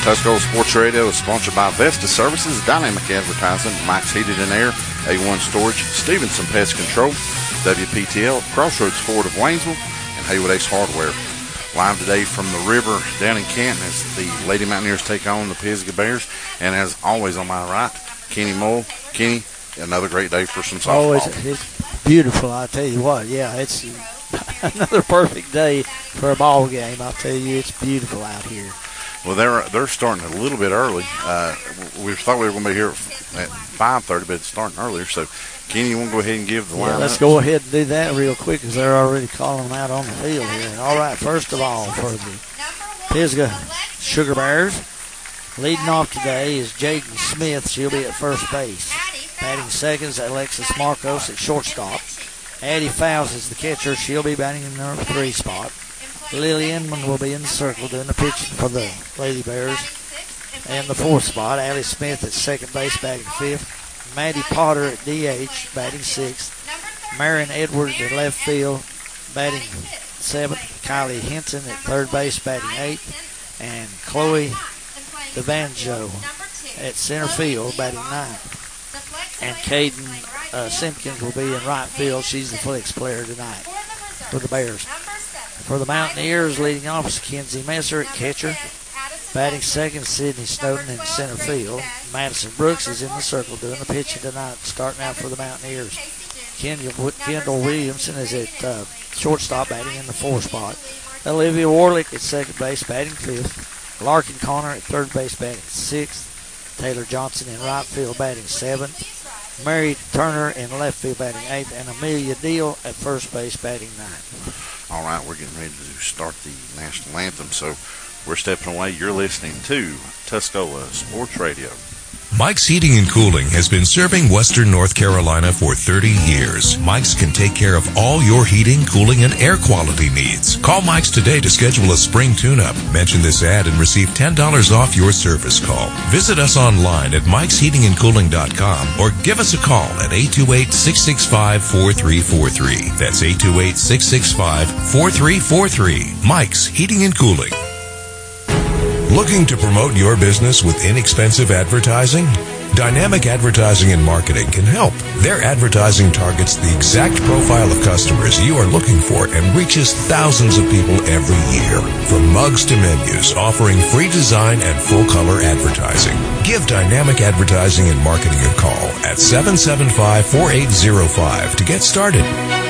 Tuscola Sports Radio is sponsored by Vesta Services, Dynamic Advertising, Mike's Heated and Air, A1 Storage, Stevenson Pest Control, WPTL, Crossroads Ford of Waynesville, and Haywood Ace Hardware. Live today from the river down in Canton as the Lady Mountaineers take on the Pisgah Bears. And as always on my right, Kenny Moll. Kenny, another great day for some softball. Always, it's beautiful, I tell you what. Yeah, it's another perfect day for a ball game. I'll tell you, it's beautiful out here. Well, they're starting a little bit early. We thought we were going to be here at 5:30, but it's starting earlier. So, Kenny, you want to go ahead and give the line? Let's go ahead and do that real quick because they're already calling them out on the field here. All right, first of all, for the Pisgah Sugar Bears, leading off today is Jaden Smith. She'll be at first base. Batting seconds, Alexis Marcos at shortstop. Addie Fowles is the catcher. She'll be batting in the number 3 spot. Lily Inman will be in the circle doing the pitching for the Lady Bears. And the 4th spot, Allie Smith at second base, batting 5th. Maddie Potter at DH, batting 6th. Marion Edwards at left field, batting 7th. Kylie Henson at third base, batting 8th. And Chloe DeVanjo at center field, batting 9th. And Caden Simpkins will be in right field. She's the flex player tonight for the Bears. For the Mountaineers, leading off is Kenzie Messer at catcher. Batting second, Sydney Snowden in center field. Madison Brooks is in the circle doing the pitching tonight, starting out for the Mountaineers. Kendall Williamson is at shortstop, batting in the 4th spot. Olivia Warlick at second base, batting 5th. Larkin Connor at third base, batting 6th. Taylor Johnson in right field, batting 7th. Mary Turner in left field, batting 8th. And Amelia Deal at first base, batting 9th. All right, we're getting ready to start the national anthem, so we're stepping away. You're listening to Tuscola Sports Radio. Mike's Heating and Cooling has been serving Western North Carolina for 30 years. Mike's can take care of all your heating, cooling, and air quality needs. Call Mike's today to schedule a spring tune-up. Mention this ad and receive $10 off your service call. Visit us online at mikesheatingandcooling.com or give us a call at 828-665-4343. That's 828-665-4343. Mike's Heating and Cooling. Looking to promote your business with inexpensive advertising? Dynamic Advertising and Marketing can help. Their advertising targets the exact profile of customers you are looking for and reaches thousands of people every year. From mugs to menus, offering free design and full-color advertising. Give Dynamic Advertising and Marketing a call at 775-4805 to get started.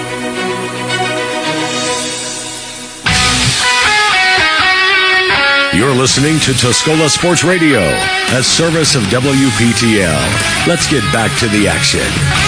You're listening to Tuscola Sports Radio, a service of WPTL. Let's get back to the action.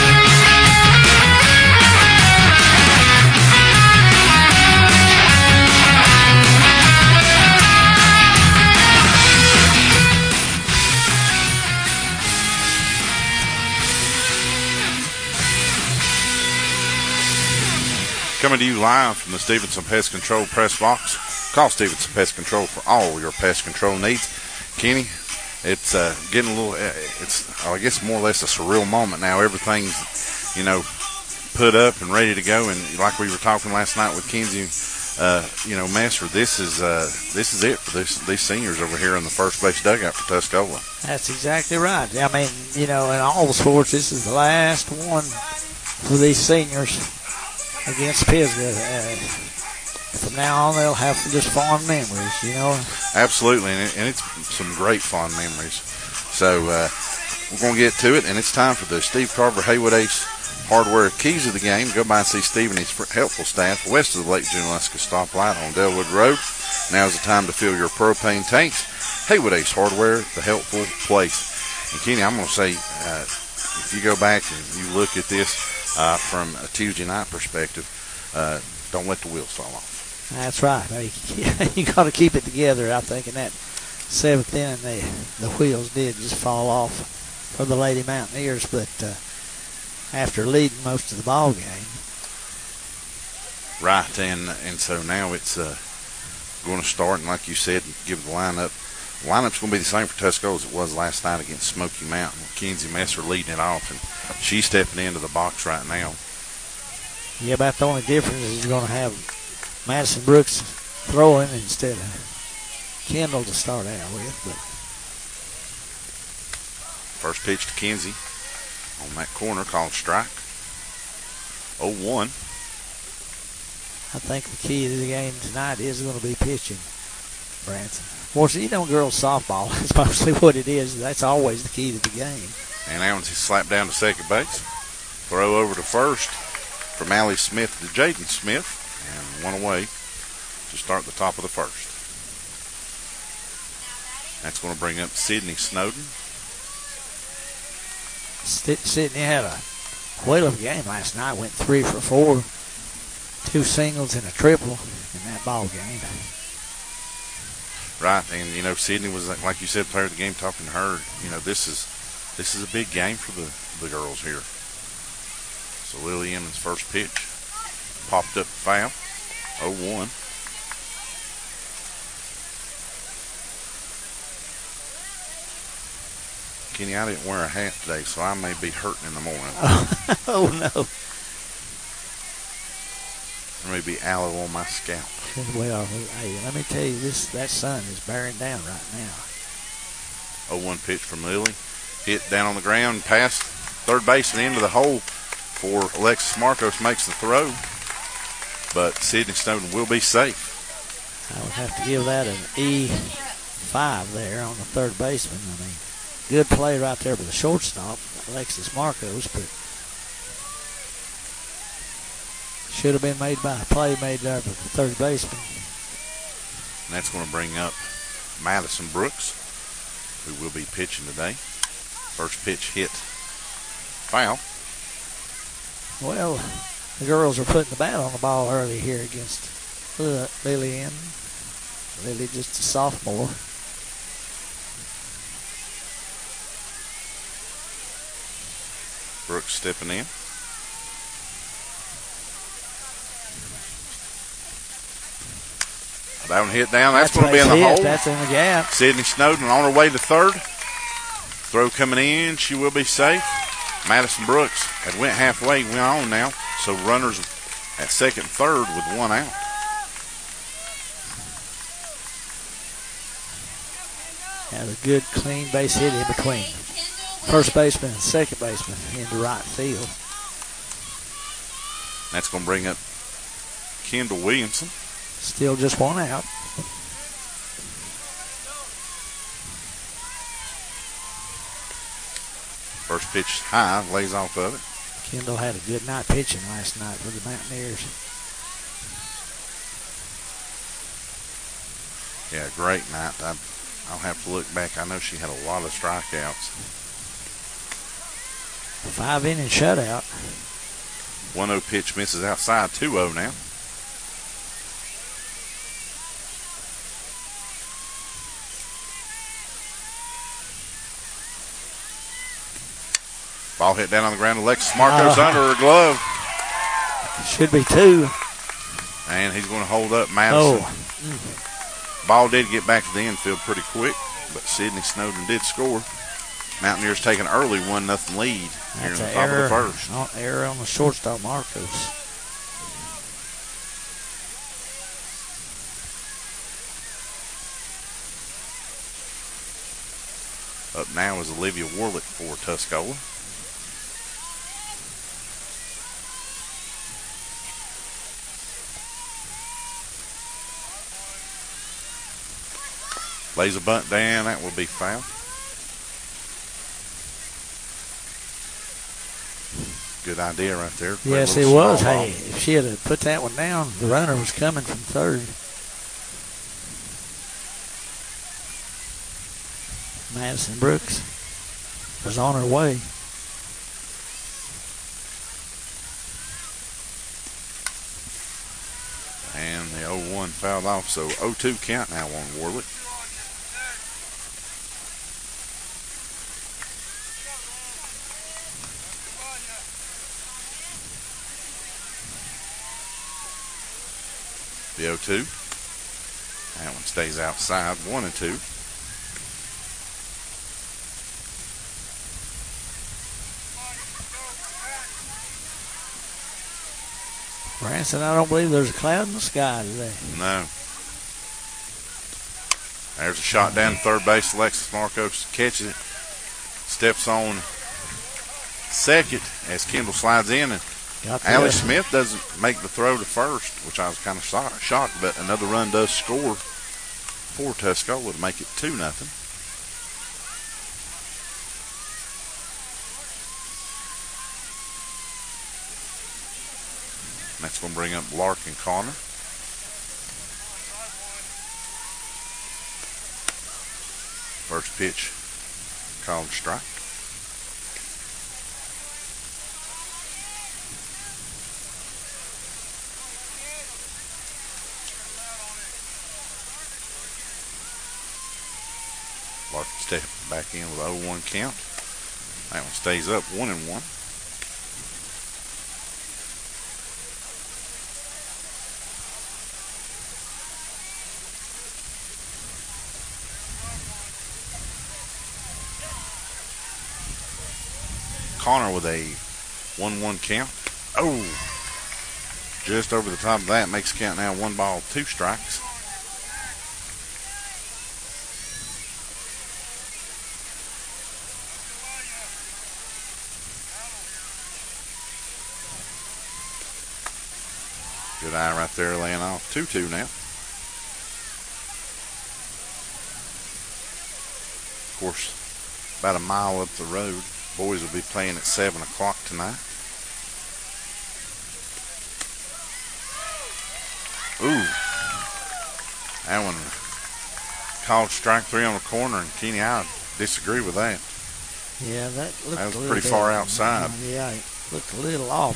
Coming to you live from the Stevenson Pest Control press box. Call Stevenson Pest Control for all your pest control needs. Kenny, it's getting a little, I guess more or less a surreal moment now. Everything's, put up and ready to go. And like we were talking last night with Kenzie, Messer, this is it for these seniors over here in the first base dugout for Tuscola. That's exactly right. I mean, in all the sports, this is the last one for these seniors against Pisgah. From now on, they'll have just fond memories, Absolutely, and it's some great fond memories. So we're going to get to it, and it's time for the Steve Carver Haywood Ace Hardware keys of the game. Go by and see Steve and his helpful staff west of the Lake Junaluska stoplight on Delwood Road. Now is the time to fill your propane tanks. Haywood Ace Hardware, the helpful place. And Kenny, I'm going to say, if you go back and you look at this from a Tuesday night perspective, don't let the wheels fall off. That's right. You got to keep it together, I think. In that 7th inning, the wheels did just fall off for the Lady Mountaineers. But after leading most of the ball game, right, and so now it's going to start. And like you said, give the lineup. The lineup's going to be the same for Tuscola as it was last night against Smoky Mountain. Kenzie Messer leading it off, and she's stepping into the box right now. Yeah, about the only difference is you're going to have Madison Brooks throwing instead of Kendall to start out with. But First pitch to Kinsey on that corner, called strike. 0-1. I think the key to the game tonight is going to be pitching, Branson. Of course, girls softball, that's mostly what it is. That's always the key to the game. And that one's slapped down to second base. Throw over to first from Allie Smith to Jaden Smith. And one away to start the top of the first. That's going to bring up Sydney Snowden. Sydney had a whale of a game last night. Went 3 for 4. 2 singles and a triple in that ball game. Right, and Sydney was, like you said, player of the game. Talking to her, this is a big game for the girls here. So Lily Emmons' first pitch popped up foul. 0-1. Kenny, I didn't wear a hat today, so I may be hurting in the morning. Oh no. There may be aloe on my scalp. Well, hey, let me tell you, that sun is bearing down right now. 0-1 pitch from Lily. Hit down on the ground, past third base and into the hole for Alexis Marcos makes the throw. But Sydney Snowden will be safe. I would have to give that an E5 there on the third baseman. I mean, good play right there for the shortstop, Alexis Marcos, but should have been made by a play made there for the third baseman. And that's going to bring up Madison Brooks, who will be pitching today. First pitch hit foul. Well, the girls are putting the bat on the ball early here against Lily Ann. Lily just a sophomore. Brooks stepping in. That one hit down. That's going to be in the hole. That's in the gap. Sydney Snowden on her way to third. Throw coming in. She will be safe. Madison Brooks had went halfway, went on now. So runners at second and third with one out. Had a good, clean base hit in between first baseman and second baseman into right field. That's going to bring up Kendall Williamson. Still just one out. First pitch high, lays off of it. Kendall had a good night pitching last night for the Mountaineers. Yeah, great night. I'll have to look back. I know she had a lot of strikeouts. 5-inning shutout. 1-0 pitch misses outside. 2-0 now. Ball hit down on the ground. Alexis Marcos under her glove. Should be 2. And he's going to hold up Madison. Ball did get back to the infield pretty quick, but Sydney Snowden did score. Mountaineers take an early 1-0 lead here in the top of the first. Error on the shortstop, Marcos. Up now is Olivia Warlick for Tuscola. Lays a bunt down. That will be foul. Good idea right there. Yes, it was. Hey, if she had put that one down, the runner was coming from third. Madison Brooks was on her way. And the 0-1 fouled off, so 0-2 count now on Warlick. The 0-2. That one stays outside. 1-2. Branson, I don't believe there's a cloud in the sky today. No. There's a shot down to third base. Alexis Marcos catches it. steps on second as Kendall slides in, and Got Allie the- Smith doesn't make the throw to first, which I was kind of shocked, but another run does score for Tuscola to make it 2-0. And that's going to bring up Larkin Connor. First pitch called strike. Larkin steps back in with a 0-1 count. That one stays up 1-1. Connor with a 1-1 count. Oh, just over the top of that. Makes the count now 1 ball, 2 strikes. Good eye right there laying off. 2-2 now. Of course, about a mile up the road. Boys will be playing at 7 o'clock tonight. Ooh. That one called strike 3 on the corner, and Kenny, I disagree with that. Yeah, that looked That was a little pretty bit- far outside. Yeah, it looked a little off.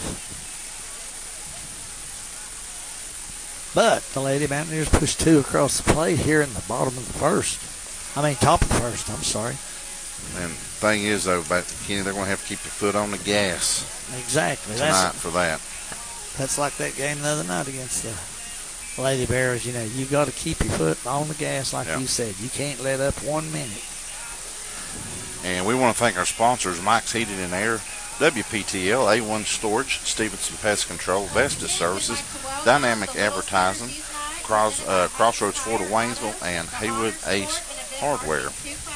But the Lady Mountaineers pushed 2 across the plate here in the bottom of the first. Top of the first, I'm sorry. And the thing is, though, about Kenny, they're going to have to keep their foot on the gas Exactly. tonight for that. That's like that game the other night against the Lady Bears. You got to keep your foot on the gas, like Yeah. you said. You can't let up 1 minute. And we want to thank our sponsors, Mike's Heating and Air, WPTL, A1 Storage, Stevenson Pest Control, Vestas Services, Dynamic Advertising, Crossroads Ford of Waynesville, and Haywood Ace Hardware.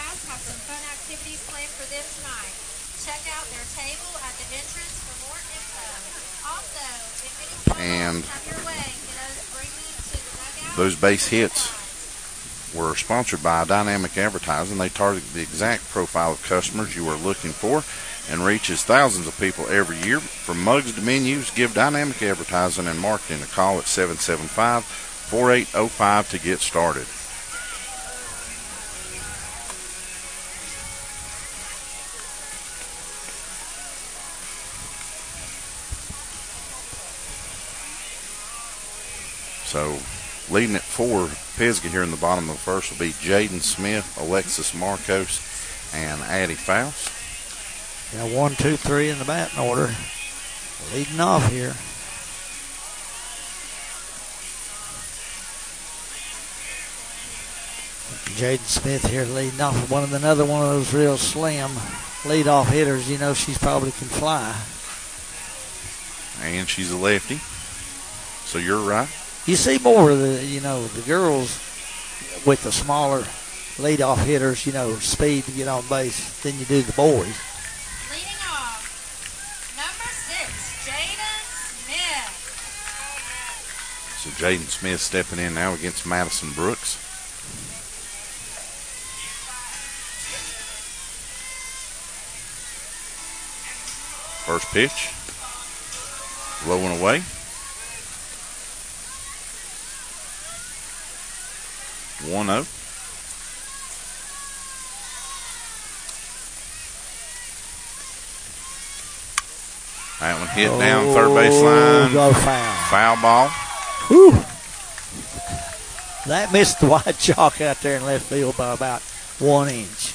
And those base hits were sponsored by Dynamic Advertising. They target the exact profile of customers you are looking for and reaches thousands of people every year. From mugs to menus, give Dynamic Advertising and Marketing a call at 775-4805 to get started. So, leading at 4, Pisgah here in the bottom of the first will be Jaden Smith, Alexis Marcos, and Addie Faust. 1, 2, 3 in the batting order. Leading off here. Jaden Smith here leading off with another one of those real slim leadoff hitters. She's probably can fly. And she's a lefty. So you're right. You see more of the girls with the smaller leadoff hitters, speed to get on base than you do the boys. Leading off, number 6, Jaden Smith. So Jaden Smith stepping in now against Madison Brooks. First pitch. Low and away. 1-0. That one hit down third baseline. Go foul. Foul ball. Whew. That missed the white chalk out there in left field by about 1 inch.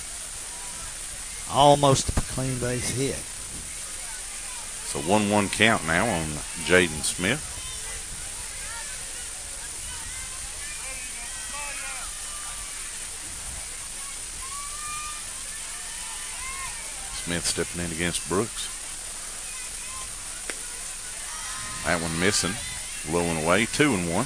Almost a clean base hit. So 1-1 count now on Jaden Smith. Smith stepping in against Brooks. That one missing. Low and away. 2-1.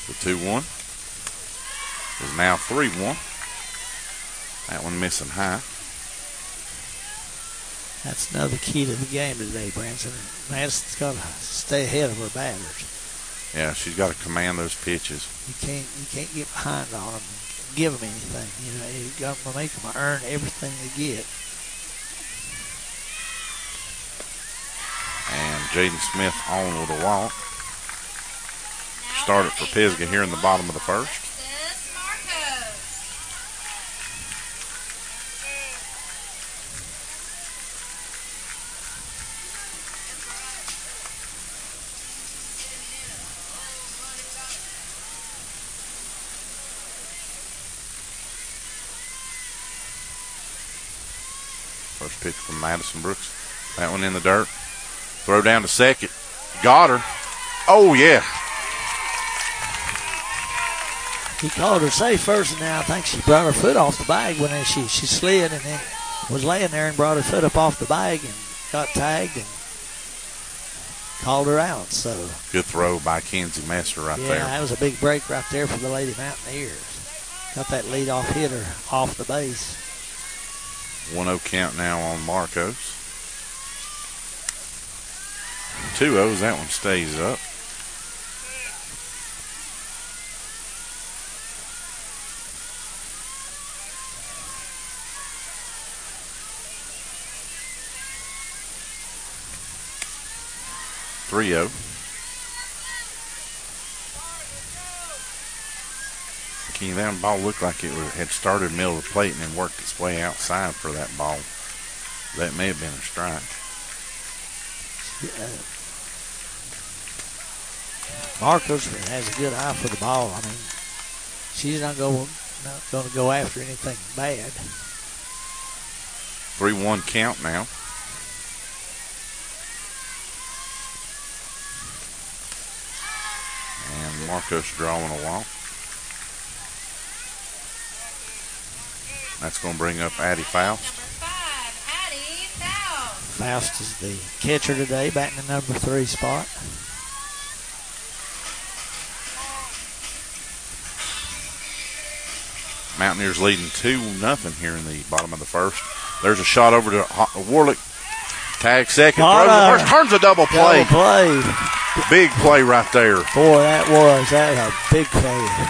The 2-1 is now 3-1. That one missing high. That's another key to the game today, Branson. Madison's got to stay ahead of her batters. Yeah, she's got to command those pitches. You can't get behind on them and give them anything. You know, you got to make them earn everything they get. And Jaden Smith on with a walk. Started for Pisgah here in the bottom of the first. First pitch from Madison Brooks. That one in the dirt. Throw down to second. Got her. Oh, yeah. He called her safe first, and now I think she brought her foot off the bag when she slid and then was laying there and brought her foot up off the bag and got tagged and called her out. So good throw by Kenzie Messer right there. Yeah, that was a big break right there for the Lady Mountaineers. Got that leadoff hitter off the base. 1-0 count now on Marcos. 2-0, that one stays up. That ball looked like it had started middle of the plate and then worked its way outside for that ball. That may have been a strike. Marcos has a good eye for the ball. I mean, she's not going to go after anything bad. 3-1 count now. And Marcos drawing a walk. That's going to bring up Addie Faust. Number 5, Addie Faust. Faust is the catcher today, batting the number 3 spot. Mountaineers leading 2-0 here in the bottom of the first. There's a shot over to Warlick. Tag second. Throws the first. Turns a double play. Double play. Big play right there. Boy, that was a big play.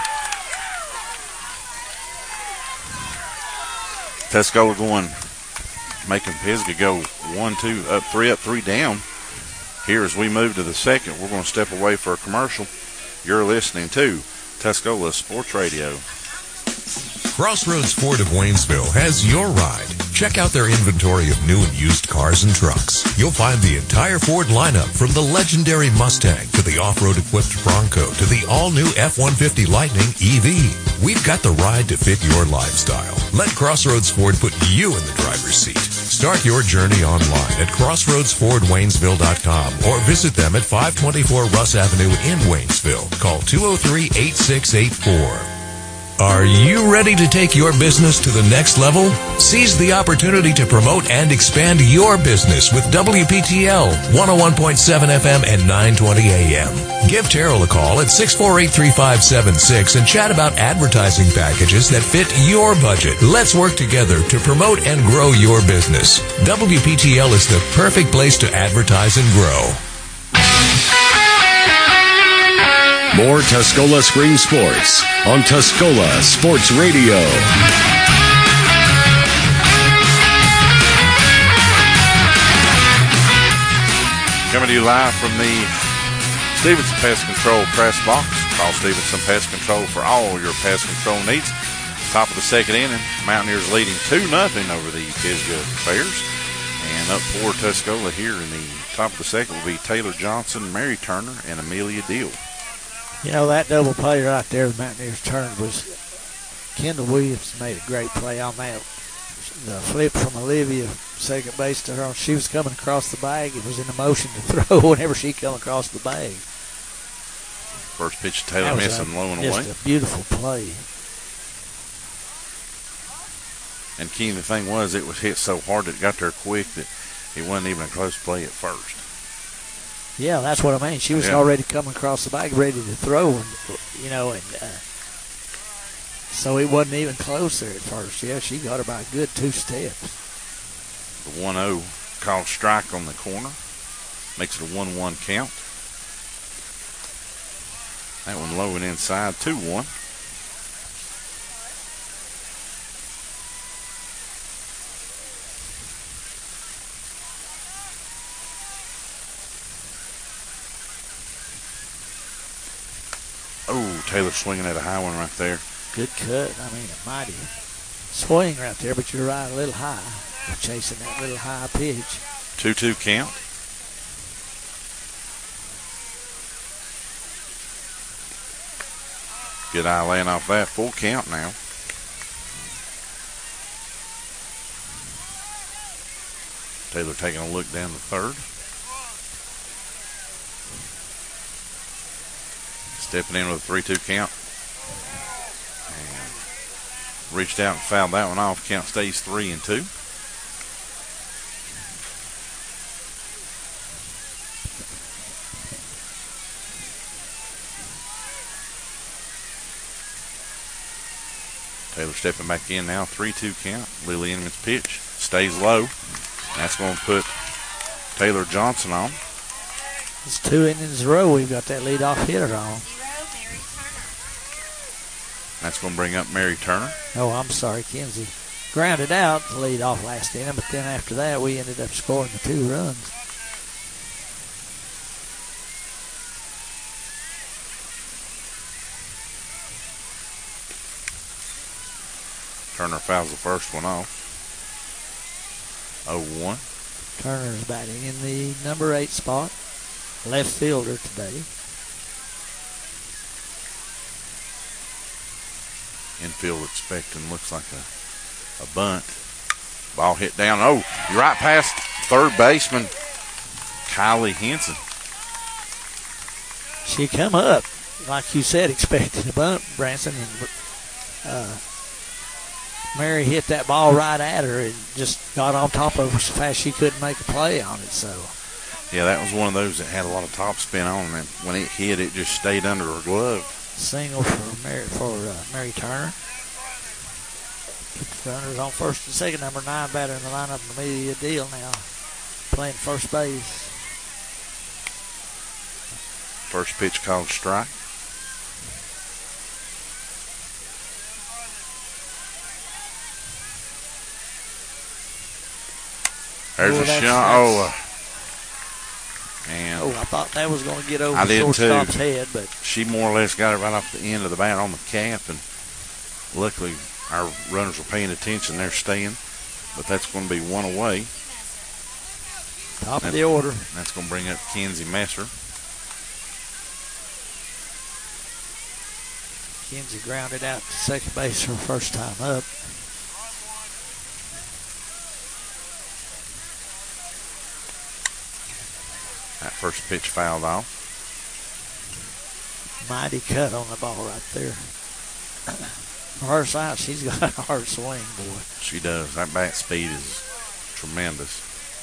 Tuscola going, making Pisgah go 1-2, up 3 down. Here as we move to the second, we're going to step away for a commercial. You're listening to Tuscola Sports Radio. Crossroads Ford of Waynesville has your ride. Check out their inventory of new and used cars and trucks. You'll find the entire Ford lineup from the legendary Mustang to the off-road equipped Bronco to the all-new F-150 Lightning EV. We've got the ride to fit your lifestyle. Let Crossroads Ford put you in the driver's seat. Start your journey online at crossroadsfordwaynesville.com or visit them at 524 Russ Avenue in Waynesville. Call 203-8684. Are you ready to take your business to the next level? Seize the opportunity to promote and expand your business with WPTL 101.7 FM and 920 AM. Give Terrell a call at 648-3576 and chat about advertising packages that fit your budget. Let's work together to promote and grow your business. WPTL is the perfect place to advertise and grow. More Tuscola Spring Sports on Tuscola Sports Radio. Coming to you live from the Stevenson Pest Control press box. Call Stevenson Pest Control for all your pest control needs. Top of the second inning, Mountaineers leading 2-0 over the Pisgah Bears. And up for Tuscola here in the top of the second will be Taylor Johnson, Mary Turner, and Amelia Deal. You know, that double play right there, the Mountaineers turned, was Kendall Williams made a great play on that. The flip from Olivia, second base to her. She was coming across the bag. It was in a motion to throw whenever she come across the bag. First pitch to Taylor missing low and away. Just a beautiful play. And Key, the thing was, it was hit so hard that it got there quick that it wasn't even a close play at first. Yeah, that's what I mean. She was Yeah. already coming across the back, ready to throw, and so it wasn't even close there at first. Yeah, she got her by a good 2 steps. The 1-0 called strike on the corner. Makes it a 1-1 count. That one low and inside, 2-1. Oh, Taylor swinging at a high one right there. Good cut. I mean, a mighty swing right there, but you're right, a little high. We're chasing that little high pitch. 2-2 count. Good eye laying off that. Full count now. Taylor taking a look down the third. Stepping in with a 3-2 count. And reached out and fouled that one off. Count stays 3-2. Taylor stepping back in now. 3-2 count. Lily Inman's pitch stays low. That's going to put Taylor Johnson on. It's 2 innings in a row we've got that leadoff hitter on. That's going to bring up Mary Turner. Oh, I'm sorry, Kinsey grounded out the lead off last inning, but then after that we ended up scoring the 2 runs. Turner fouls the first one off. 0-1. Turner's batting in the number 8 spot. Left fielder today. Infield expecting, looks like a bunt. Ball hit down. Oh, you're right past third baseman Kylie Henson. She come up, like you said, expecting a bunt, Branson, and Mary hit that ball right at her and just got on top of her so fast she couldn't make a play on it. So, yeah, that was one of those that had a lot of top spin on it. When it hit, it just stayed under her glove. Single for Mary Turner. Put the runners on first and second. Number 9 batter in the lineup, Amelia Deal now playing first base. First pitch called strike. There's a shot. And I thought that was going to get over I the did shortstop's too. head, but She more or less got it right off the end of the bat on the cap, and luckily our runners were paying attention. They're staying, but that's going to be one away. Top of the order. That's going to bring up Kenzie Messer. Kenzie grounded out to second base her first time up. That first pitch fouled off. Mighty cut on the ball right there. On her side, she's got a hard swing, boy. She does. That bat speed is tremendous.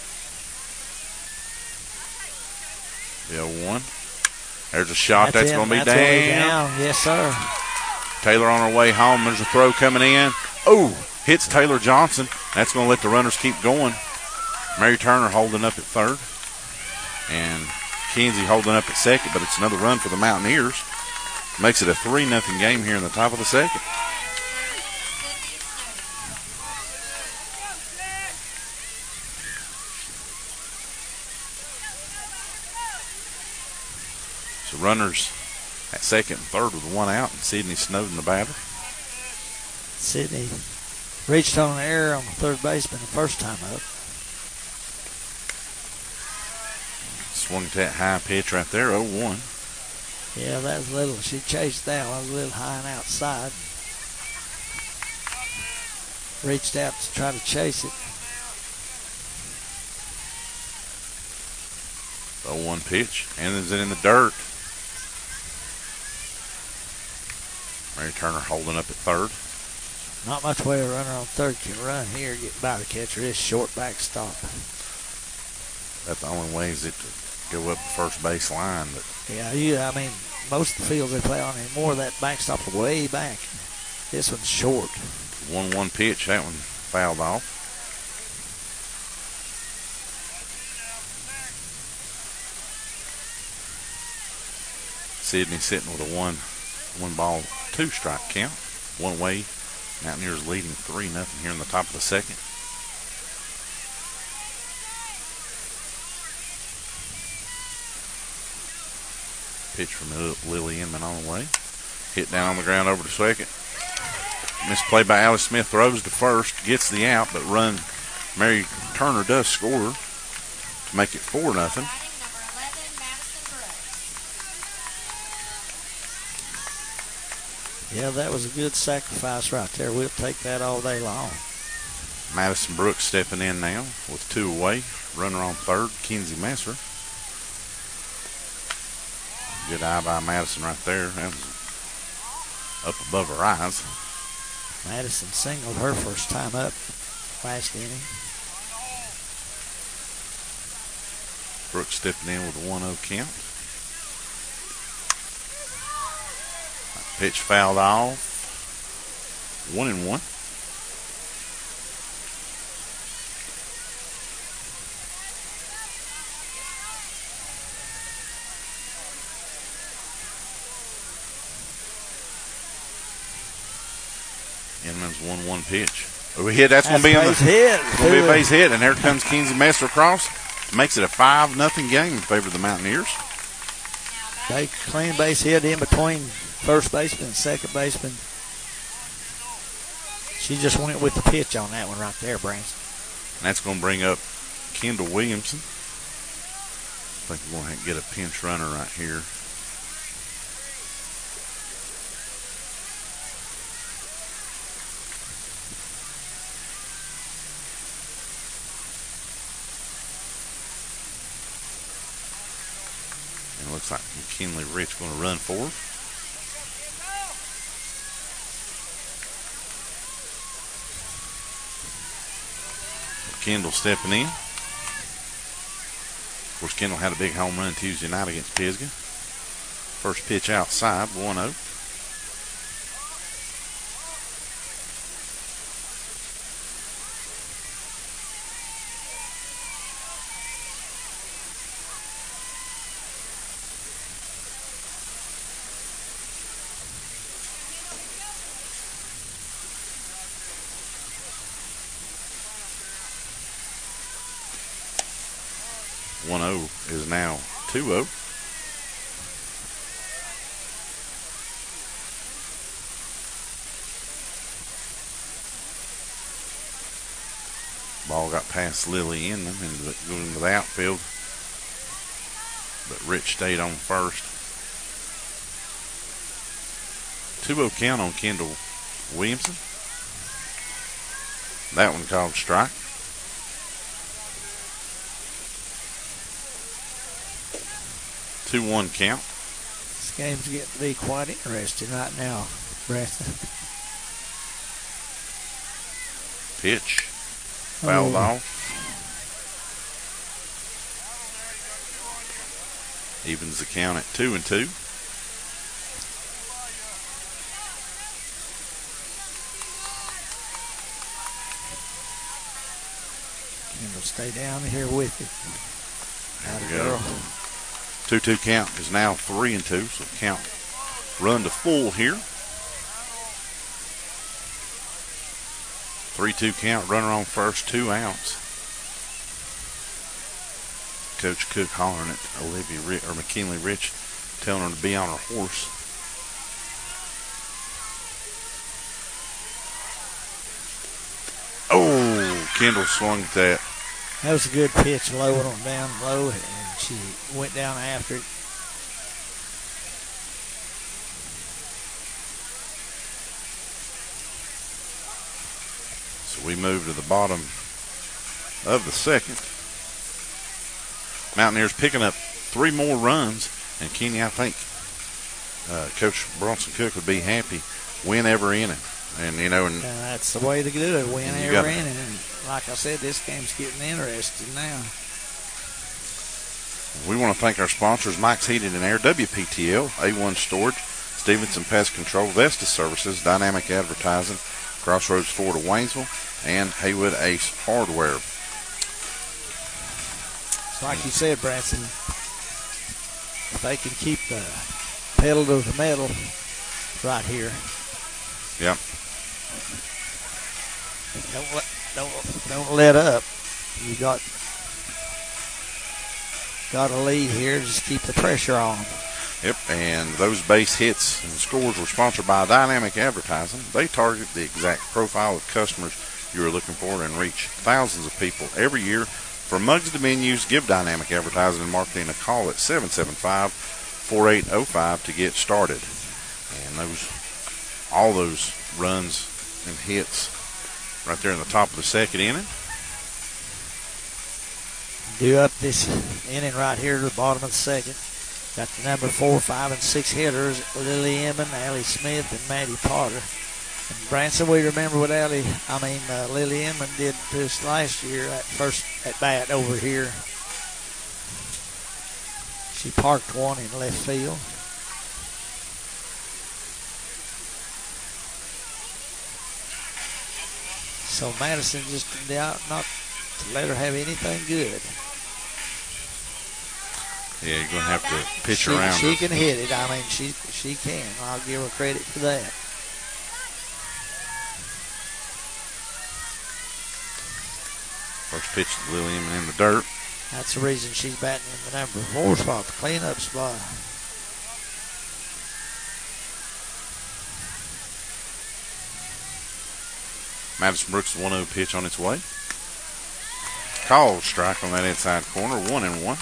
The 0-1. There's a shot. That's going to be down. Yes, sir. Taylor on her way home. There's a throw coming in. Oh, hits Taylor Johnson. That's going to let the runners keep going. Mary Turner holding up at third. And Kenzie holding up at second, but it's another run for the Mountaineers. Makes it a 3-0 game here in the top of the second. So runners at second and third with 1 out, and Sydney Snowden the batter. Sydney reached on an error on the third baseman the first time up. Swung at that high pitch right there, 0-1. Yeah, that was a little, she chased that one, was a little high and outside. Reached out to try to chase it. 0-1 pitch, and is it in the dirt? Mary Turner holding up at third. Not much way a runner on third can run here, get by the catcher. This short backstop. That's the only way is it go up the first base line. But I mean, most of the fields they play on anymore, that backstop's way back. This one's short. 1-1 pitch. That one fouled off. Sydney sitting with a one ball, 2 strike count. One away. Mountaineers leading 3-0 here in the top of the second. Pitch from Lily Inman on the way. Hit down on the ground over to second. Misplay by Alice Smith. Throws to first. Gets the out, but Mary Turner does score to make it 4-0. Yeah, that was a good sacrifice right there. We'll take that all day long. Madison Brooks stepping in now with 2 away. Runner on third, Kinsey Messer. Good eye by Madison right there. That was up above her eyes. Madison singled her first time up last inning. Brooks stepping in with a 1-0 count. Pitch fouled off. 1-1. Inman's 1-1 pitch. We hit. That's going to be on the hit. It's going to be a base hit, and here comes Kinsey Messer across. Makes it a 5-0 game in favor of the Mountaineers. They clean base hit in between first baseman and second baseman. She just went with the pitch on that one right there, Branson. And that's going to bring up Kendall Williamson. I think we're going to get a pinch runner right here. And it looks like McKinley Rich going to run forward. Kendall stepping in. Of course, Kendall had a big home run Tuesday night against Pisgah. First pitch outside, 1-0. Is now 2-0. Ball got past Lily Inman and going into the outfield, but Rich stayed on first. 2-0 count on Kendall Williamson. That one called strike. 2-1 count. This game's getting to be quite interesting right now, Branson. Pitch. Fouled off. Evens the count at 2-2. Kendall, stay down here with it. There we go. 2-2 count is now 3-2, so count run to full here. 3-2 count, runner on first, 2 outs. Coach Cook hollering at McKinley Rich, telling her to be on her horse. Oh, Kendall swung at that. That was a good pitch, low on down low, and she went down after it. So we move to the bottom of the second. Mountaineers picking up 3 more runs, and Kenny, I think Coach Bronson Cook would be happy win every inning. And that's the way to do it, win every inning. And like I said, this game's getting interesting now. We want to thank our sponsors, Mike's Heating and Air, WPTL, A1 Storage, Stevenson Pest Control, Vestas Services, Dynamic Advertising, Crossroads Ford of Waynesville, and Haywood Ace Hardware. It's like you said, Branson, if they can keep the pedal to the metal right here. Yep. Don't let up. You got a lead here. Just keep the pressure on. Yep, and those base hits and scores were sponsored by Dynamic Advertising. They target the exact profile of customers you are looking for and reach thousands of people every year. For mugs to menus, give Dynamic Advertising and Marketing a call at 775-4805 to get started. And all those runs and hits right there in the top of the second inning. Due up this inning right here to the bottom of the second. Got the number 4, 5, and 6 hitters, Lily Emmon, Allie Smith, and Maddie Potter. And Branson, we remember what Lily Emmon did to us last year, that first at bat over here. She parked one in left field. So Madison just out not to let her have anything good. Yeah, you're going to have to pitch around. She can hit it. She can. I'll give her credit for that. First pitch to Lillian in the dirt. That's the reason she's batting in the number 4 spot, the cleanup spot. Madison Brooks 1-0 pitch on its way. Called strike on that inside corner, 1-1.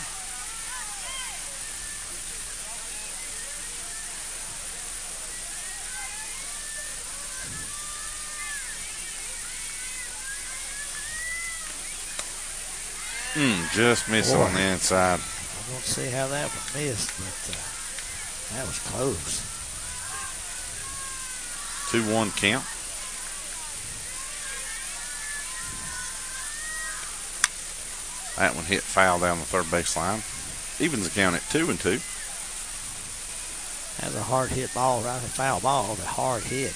Just missed on the inside. I don't see how that one missed, but that was close. 2-1 count. That one hit foul down the third base line. Evens the count at 2-2. That's a hard hit ball, right? A foul ball, but hard hit.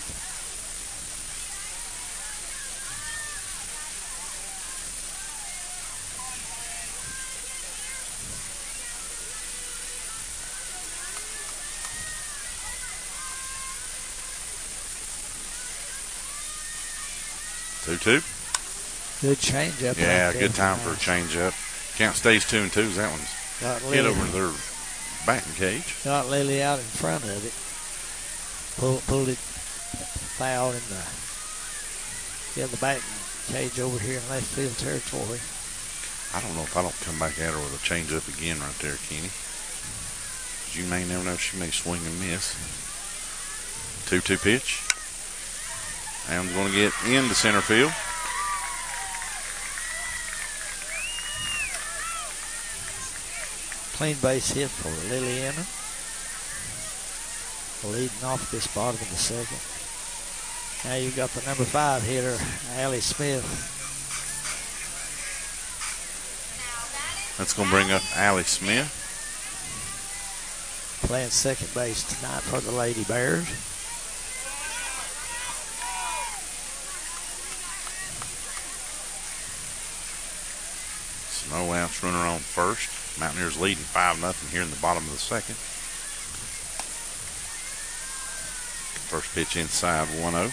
Good changeup. Yeah, right good time for a changeup. Count stays 2-2. That one's hit over their batting cage. Got Lily out in front of it. Pulled it foul in the batting cage over here in left field territory. I don't know if I don't come back at her with a changeup again right there, Kenny. You may never know. She may swing and miss. 2-2 pitch. And going to get into center field. Clean base hit for Lily Emmon. Leading off this bottom of the second. Now you've got the number 5 hitter, Allie Smith. That's going to bring up Allie Smith. Playing second base tonight for the Lady Bears. No outs, runner on first. Mountaineers leading 5-0 here in the bottom of the second. First pitch inside, 1-0.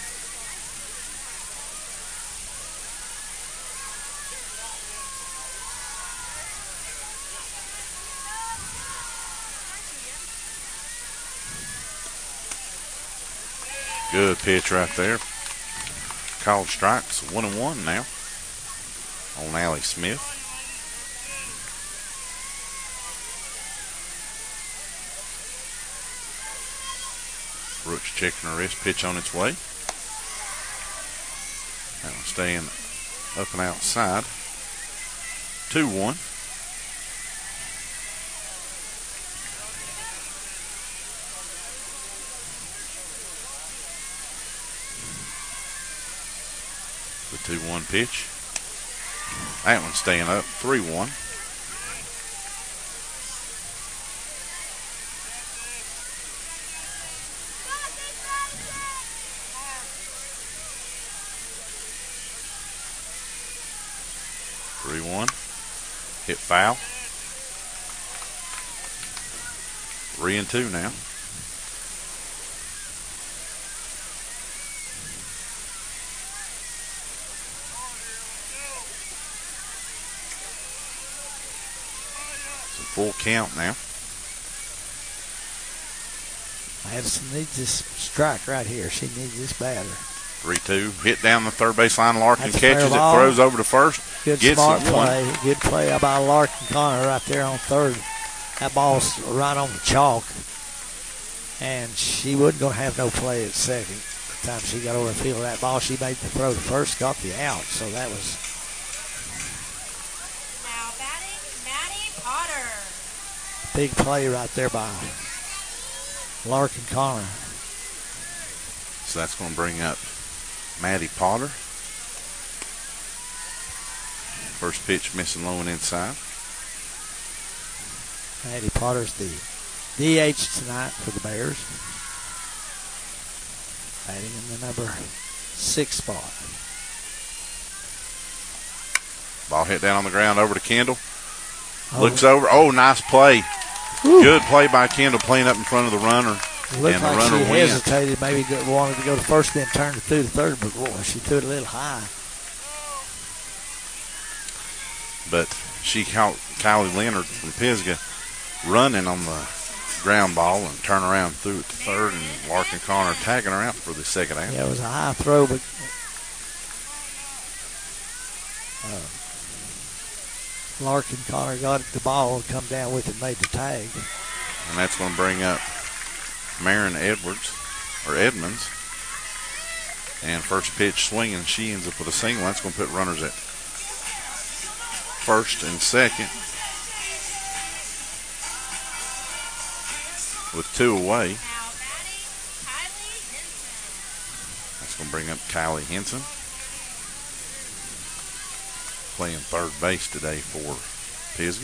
Good pitch right there. Called strikes, 1-1 now on Allie Smith. Brooks checking her wrist, pitch on its way. That one staying up and outside. 2-1. The 2-1 pitch. That one staying up, 3-1. 3-1. Hit foul. 3-2 now. It's a full count now. Madison needs this strike right here. She needs this batter. 3-2. Hit down the third base line. Larkin That's a fair catches it, ball. throws over to first. Good gets smart the one. play. Good play by Larkin Connor right there on third. That ball's right on the chalk. And she wasn't going to have no play at second. By the time she got over the field of that ball, she made the throw to first, got the out. So that was Now batting, Maddie Potter. a big play right there by Larkin Connor. So that's going to bring up Maddie Potter. First pitch missing low and inside. Maddie Potter's the DH tonight for the Bears. Batting in the number 6 spot. Ball hit down on the ground over to Kendall. Oh. Looks over. Oh, nice play. Whew. Good play by Kendall playing up in front of the runner. Looked and the like runner she went. hesitated, maybe wanted to go to first, then turned it through to third, but boy, she threw it a little high. But she caught Kylie Leonard from Pisgah running on the ground ball and turn around threw it to third, and Larkin Connor tagging her out for the second out. Yeah, it was a high throw, but Larkin Connor got the ball and come down with it, made the tag. And that's going to bring up Marin Edmonds. And first pitch swinging, she ends up with a single. That's going to put runners at first and second with 2 away. Now batting, Kylie Henson. That's going to bring up Kylie Henson. Playing third base today for Pisgah.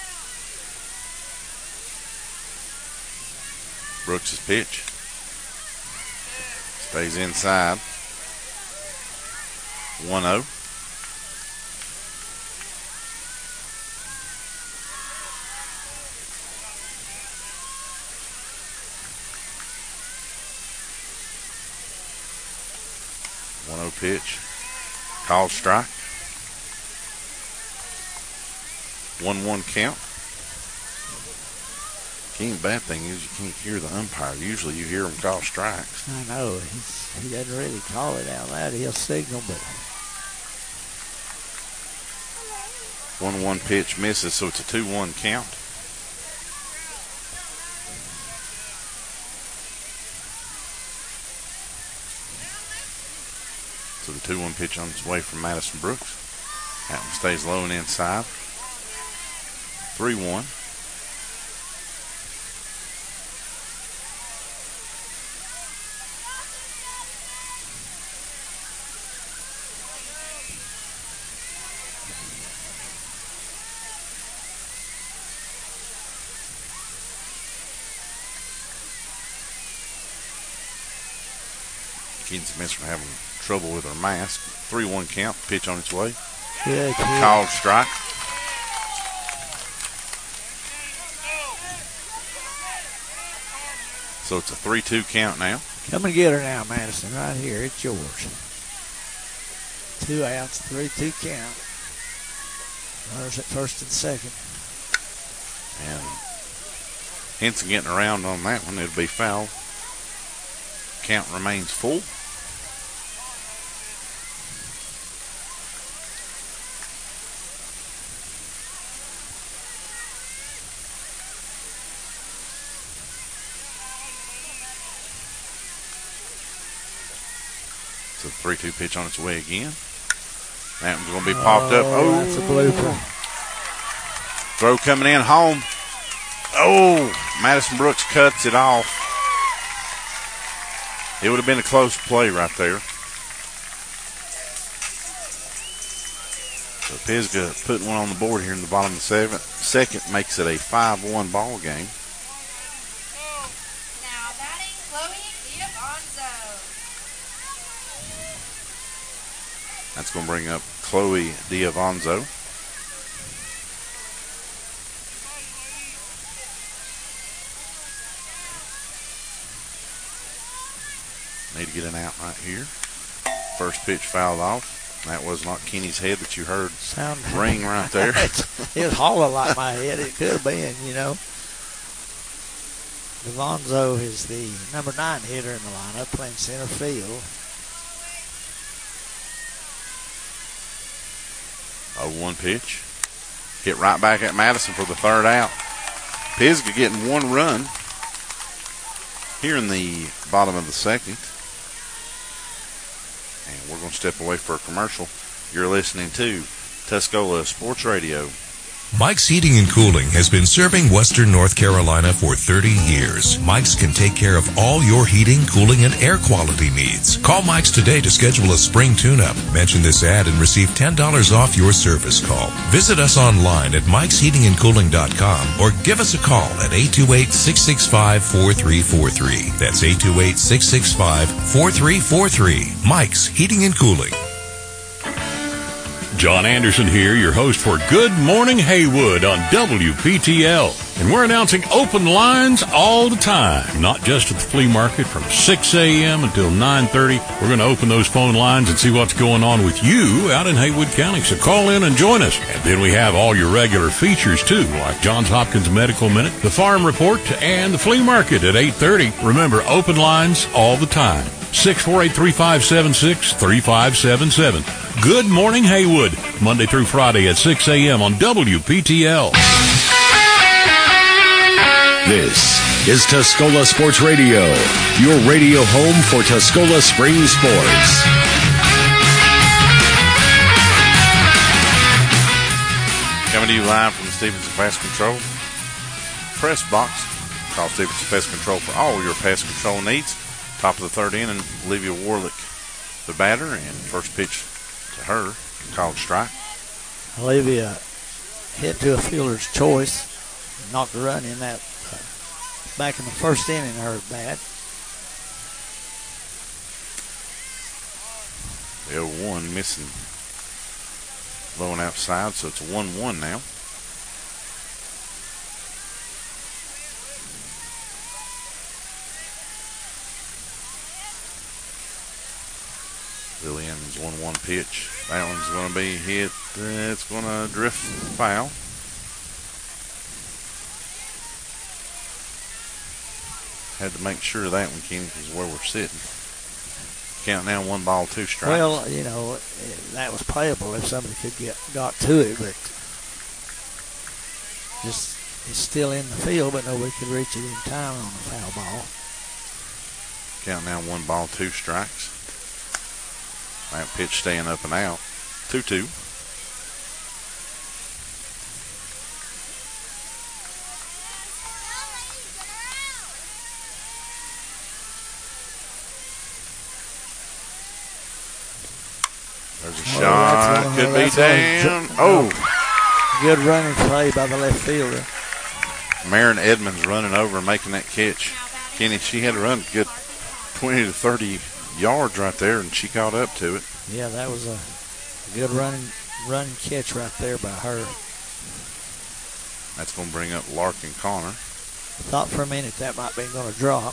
Brooks' pitch. Stays inside. 1-0. Pitch. Called strike. 1-1 count. Bad thing is you can't hear the umpire. Usually you hear him call strikes. I know. He doesn't really call it out loud. He'll signal, but 1-1 pitch misses, so it's a 2-1 count. So the 2-1 pitch on its way from Madison Brooks. That one stays low and inside. 3-1. Keaton Smith's having trouble with her mask. 3-1 count. Pitch on its way. good. Called strike. So it's a 3-2 count now. Come and get her now, Madison. Right here. It's yours. 2 outs, 3-2 count. Runners at first and second. And Henson getting around on that one. It'll be foul. Count remains full. It's a 3-2 pitch on its way again. That one's going to be popped up. Oh, That's a blooper. Throw coming in home. Oh, Madison Brooks cuts it off. It would have been a close play right there. So Pisgah putting one on the board here in the bottom of the second makes it a 5-1 ball game. Now batting, Chloe Diafonso. That's going to bring up Chloe Diafonso. Need to get an out right here. First pitch fouled off. That was not Kenny's head that you heard ring right there. It was hollow like my head. It could have been, you know. Devonzo is the number 9 hitter in the lineup, playing center field. 0-1 pitch. Hit right back at Madison for the third out. Pisgah getting 1 run here in the bottom of the second. And we're going to step away for a commercial. You're listening to Tuscola Sports Radio. Mike's Heating and Cooling has been serving Western North Carolina for 30 years. Mike's can take care of all your heating, cooling, and air quality needs. Call Mike's today to schedule a spring tune-up. Mention this ad and receive $10 off your service call. Visit us online at mikesheatingandcooling.com or give us a call at 828-665-4343. That's 828-665-4343. Mike's Heating and Cooling. John Anderson here, your host for Good Morning Haywood on WPTL. And we're announcing open lines all the time, not just at the flea market from 6 a.m. until 9:30. We're going to open those phone lines and see what's going on with you out in Haywood County. So call in and join us. And then we have all your regular features, too, like Johns Hopkins Medical Minute, the Farm Report, and the flea market at 8:30. Remember, open lines all the time. 648-3576, 3577. Good Morning Haywood, Monday through Friday at 6 a.m. on WPTL. This is Tuscola Sports Radio, your radio home for Tuscola Spring Sports. Coming to you live from the Stevenson Pest Control press box. Call Stevenson Pest Control for all your pest control needs. Top of the third inning, Olivia Warlick, the batter, and first pitch to her, called strike. Olivia hit to a fielder's choice, knocked a run in that back in the first inning, her bat. The 0-1 missing low and outside, so it's a 1-1 now. Billy Evans, 1-1 pitch. That one's going to be hit. It's going to drift foul. Had to make sure of that one, Kenny, because where we're sitting. Count now, 1 ball, 2 strikes. Well, you know, that was playable if somebody got to it, but just it's still in the field, but nobody could reach it in time on a foul ball. Count now, 1 ball, 2 strikes. That pitch staying up and out. 2-2. There's a shot. Could be down. Oh. Good running play by the left fielder. Marin Edmonds running over and making that catch. Kenny, she had to run a good 20 to 30 yards right there, and she caught up to it. Yeah, that was a good running catch right there by her. That's going to bring up Larkin Connor. Thought for a minute that might be going to drop.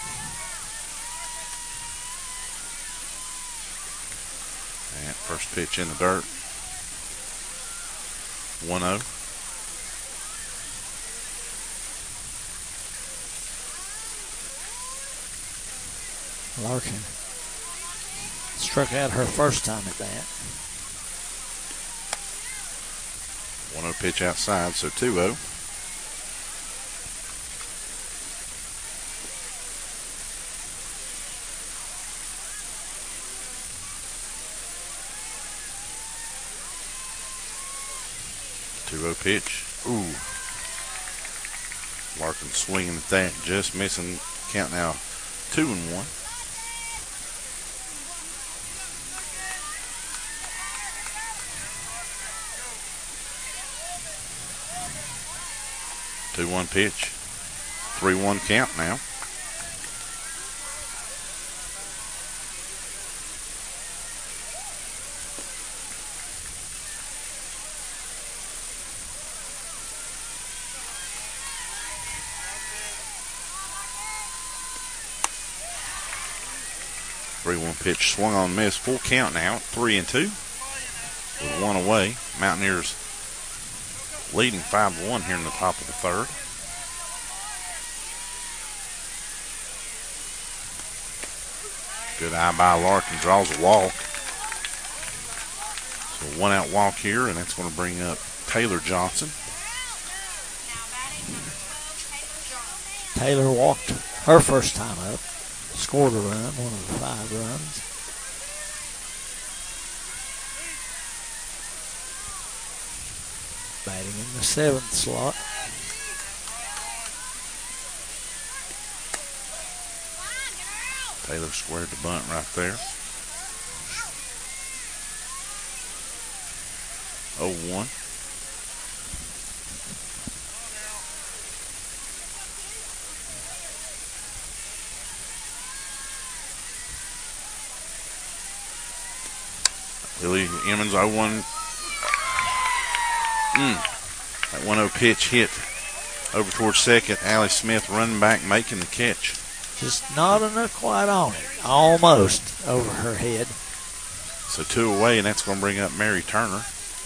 And first pitch in the dirt. 1-0. Larkin struck out her first time at that. 1-0 pitch outside, so 2-0. Pitch. Ooh. Larkin swinging at that, just missing. Count now 2-1. Two-one pitch. 3-1 count now. 3-1 pitch swung on and missed. Full count now, 3-2 with one away. Mountaineers leading 5-1 here in the top of the third. Good eye by Larkin, draws a walk. So one out walk here, and that's going to bring up Taylor Johnson. Taylor walked her first time up, scored a run, one of the 5 runs. Batting in the 7th slot. Taylor squared the bunt right there. 0-1. Lily Emmons 0-1. That 1-0 pitch hit over towards second. Allie Smith running back, making the catch. Just not enough quite on it. Almost over her head. So 2 away, and that's going to bring up Mary Turner.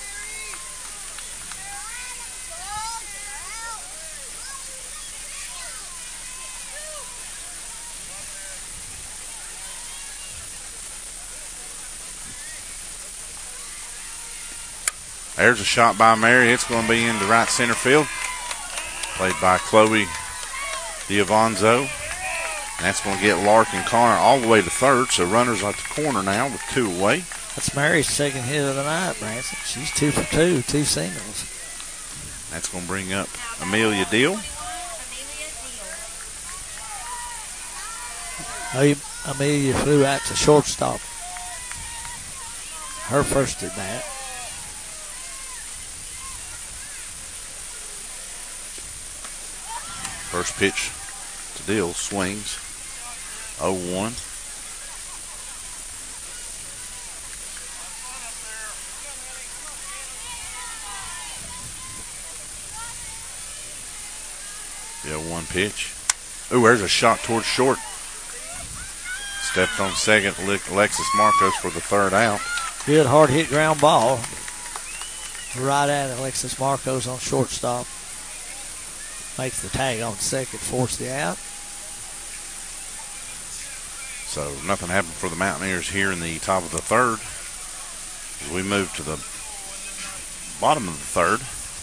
There's a shot by Mary. It's going to be into right center field. Played by Chloe Diavanzo. And that's going to get Larkin Connor all the way to third. So runners at the corner now with 2 away. That's Mary's second hit of the night, Branson. She's 2 for 2, 2 singles. That's going to bring up Amelia Deal. Amelia flew out to shortstop. Her first at bat. First pitch to Deal, swings. 0-1. The 0-1 pitch. Ooh, there's a shot towards short. Stepped on second, Alexis Marcos for the third out. Good hard hit ground ball. Right at Alexis Marcos on shortstop. Makes the tag on second, force the out. So nothing happened for the Mountaineers here in the top of the third. As we move to the bottom of the third,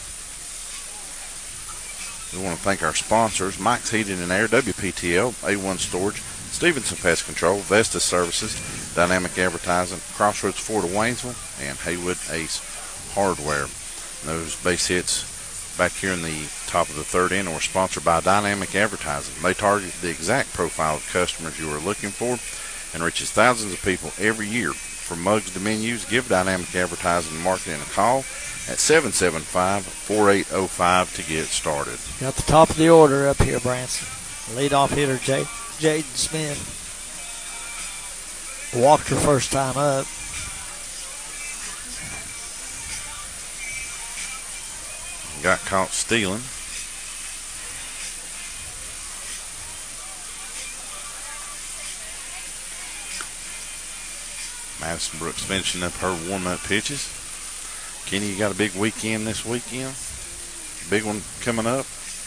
we want to thank our sponsors: Mike's Heating and Air, WPTL, A1 Storage, Stevenson Pest Control, Vestas Services, Dynamic Advertising, Crossroads Ford of Waynesville, and Haywood Ace Hardware. And those base hits back here in the top of the third inning were sponsored by Dynamic Advertising. They target the exact profile of customers you are looking for and reaches thousands of people every year. From mugs to menus, give Dynamic Advertising and Marketing a call at 775-4805 to get started. Got the top of the order up here, Branson. Leadoff hitter Jaden Smith walked her first time up. Got caught stealing. Madison Brooks finishing up her warm-up pitches. Kenny, you got a big weekend this weekend? Big one coming up?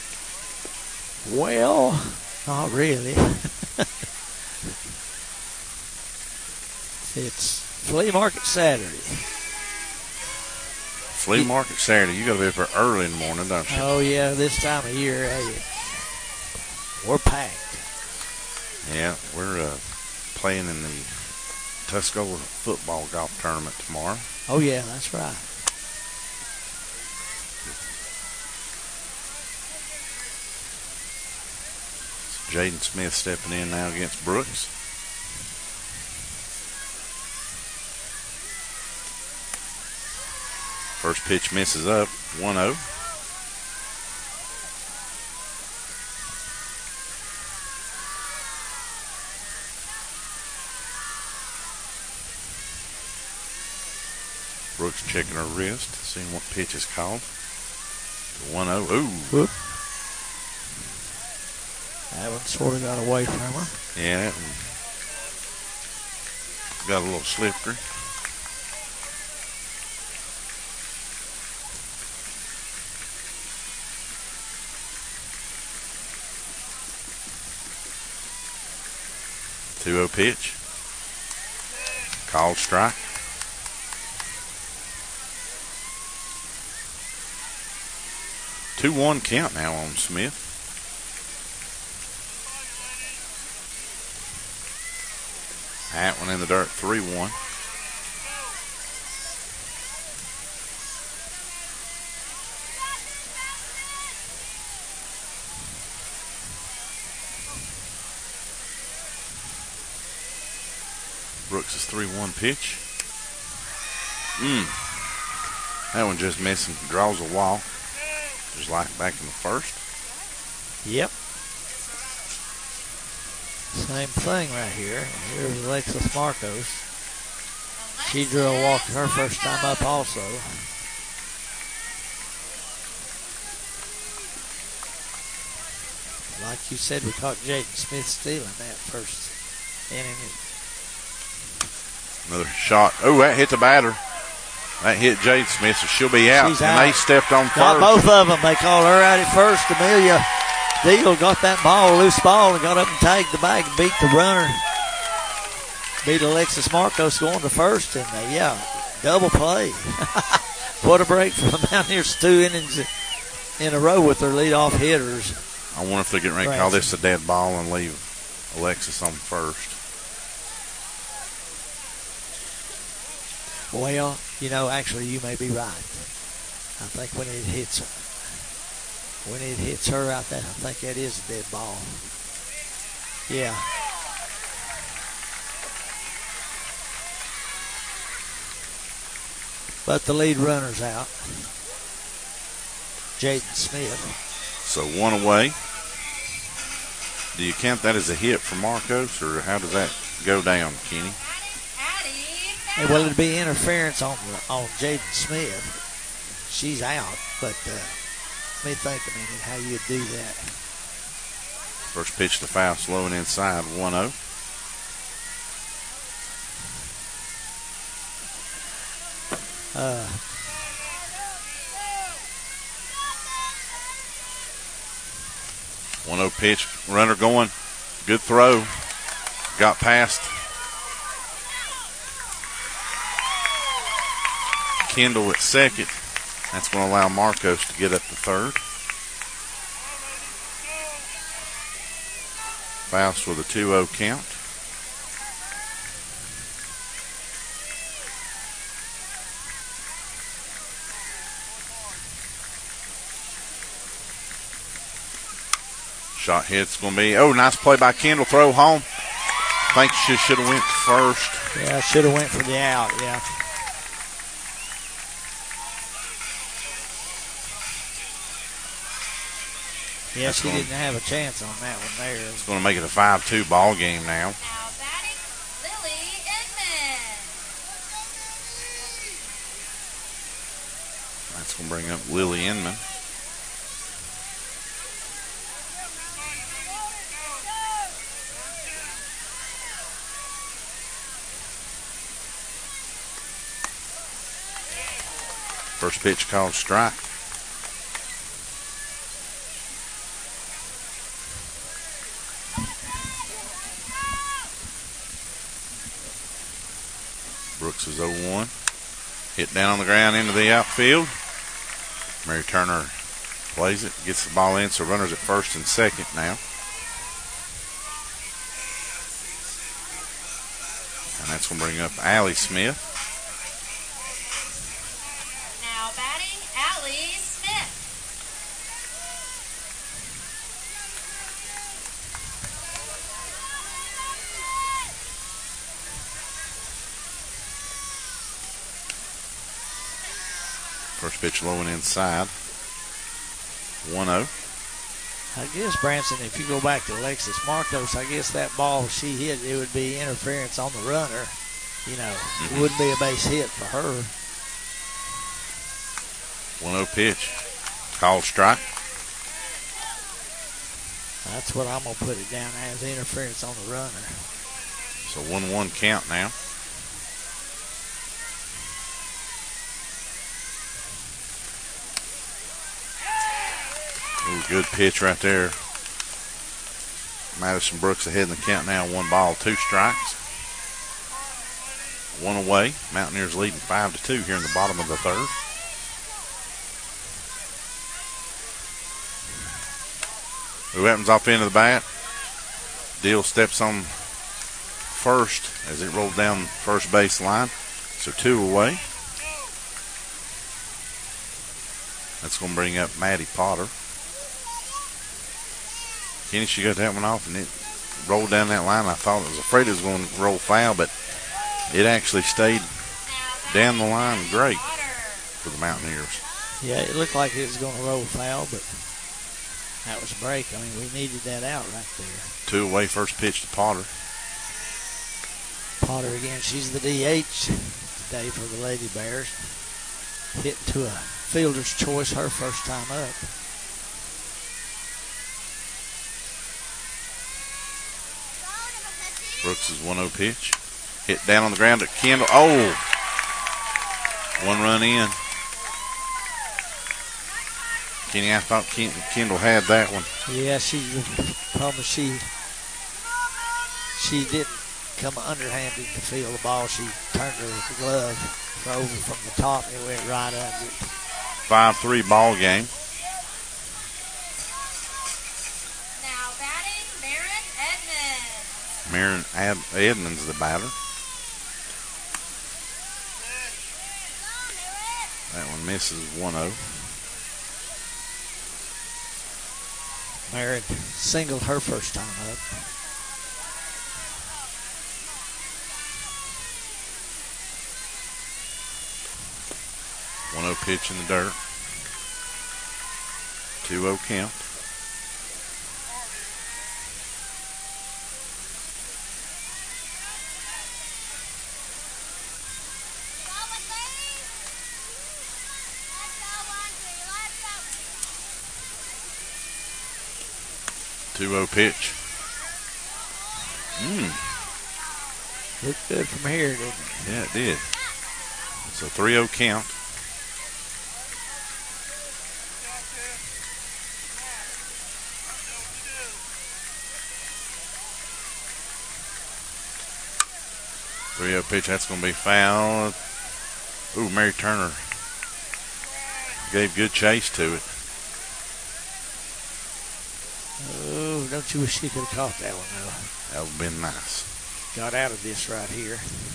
Well, not really. It's Flea Market Saturday. Flea Market Saturday. You got to be up there early in the morning, don't you? Oh, yeah, this time of year, hey, we're packed. Yeah, we're playing in the Tuscola football golf tournament tomorrow. Oh, yeah, that's right. So Jaden Smith stepping in now against Brooks. First pitch misses up, 1-0. Brooks checking her wrist, seeing what pitch is called. 1-0. Ooh. Whoop. That one sort of got away from her. Yeah. got a little slippery. Two-0 pitch. Called strike. Two-one count now on Smith. That one in the dirt, 3-1. Brooks' 3-1 pitch. That one just missing. Draws a walk. Just like back in the first. Yep. Same thing right here. Here's Alexis Marcos. She drew a walk her first time up also. Like you said, we caught Jaden Smith stealing that first inning. Another shot. Oh, that hit the batter. That hit Jade Smith, so she'll be out. She's and out. they stepped on Got first. both of them. They called her out at first. Amelia Deal got that ball, loose ball, and got up and tagged the bag and beat the runner. Beat Alexis Marcos going to first, and double play. What a break for the Mountaineers. 2 innings in a row with their leadoff hitters. I wonder if they're getting ready to call this a dead ball and leave Alexis on first. Well, actually, you may be right. I think when it hits her out there, I think that is a dead ball. Yeah. But the lead runner's out. Jaden Smith. So 1 away. Do you count that as a hit for Marcos, or how does that go down, Kenny? Well, it'd be interference on Jaden Smith. She's out, but let me think a minute how you'd do that. First pitch to foul, slow and inside, 1-0. Uh, 1-0 pitch, runner going, good throw, got past Kendall at second. That's going to allow Marcos to get up to third. Faust with a 2-0 count. Shot hit's going to be, nice play by Kendall, throw home. I think she should have went first. Yeah, should have went for the out, yeah. Yeah, she didn't have a chance on that one there. It's going to make it a 5-2 ball game now. Now batting, Lily Inman. That's going to bring up Lily Inman. First pitch called strike. Brooks is 0-1. Hit down on the ground into the outfield. Mary Turner plays it, gets the ball in, so runners at first and second now. And that's going to bring up Allie Smith. Now batting, Allie Smith. First pitch low and inside. 1-0. I guess, Branson, if you go back to Alexis Marcos, I guess that ball she hit, it would be interference on the runner. It wouldn't be a base hit for her. 1-0 pitch. Called strike. That's what I'm going to put it down as, interference on the runner. So 1-1 count now. Ooh, good pitch right there. Madison Brooks ahead in the count now. 1 ball, 2 strikes. 1 away. Mountaineers leading 5-2 here in the bottom of the third. Who happens off into the bat? Deal steps on first as it rolls down first base line. So 2 away. That's going to bring up Maddie Potter. Kenny, she got that one off and it rolled down that line. I was afraid it was going to roll foul, but it actually stayed down the line great for the Mountaineers. Yeah, it looked like it was going to roll foul, but that was a break. I mean, we needed that out right there. 2 away, first pitch to Potter. Potter again, she's the DH today for the Lady Bears. Hit to a fielder's choice her first time up. Brooks' 1-0 pitch. Hit down on the ground at Kendall. Oh! 1 run in. Kenny, I thought Kendall had that one. Yeah, she didn't come underhanded to feel the ball. She turned her glove over from the top and it went right under it. 5-3 ball game. Now batting, Marin Edmonds. Marin Edmonds, the batter. That one misses 1-0. Marin singled her first time up. One 1-0 pitch in the dirt. 2-0 count. Pitch. Looked good from here, didn't it? Yeah, it did. So 3-0 count. Pitch, that's going to be foul. Ooh, Mary Turner gave good chase to it. Oh, don't you wish she could have caught that one, though? That would have been nice. Got out of this right here.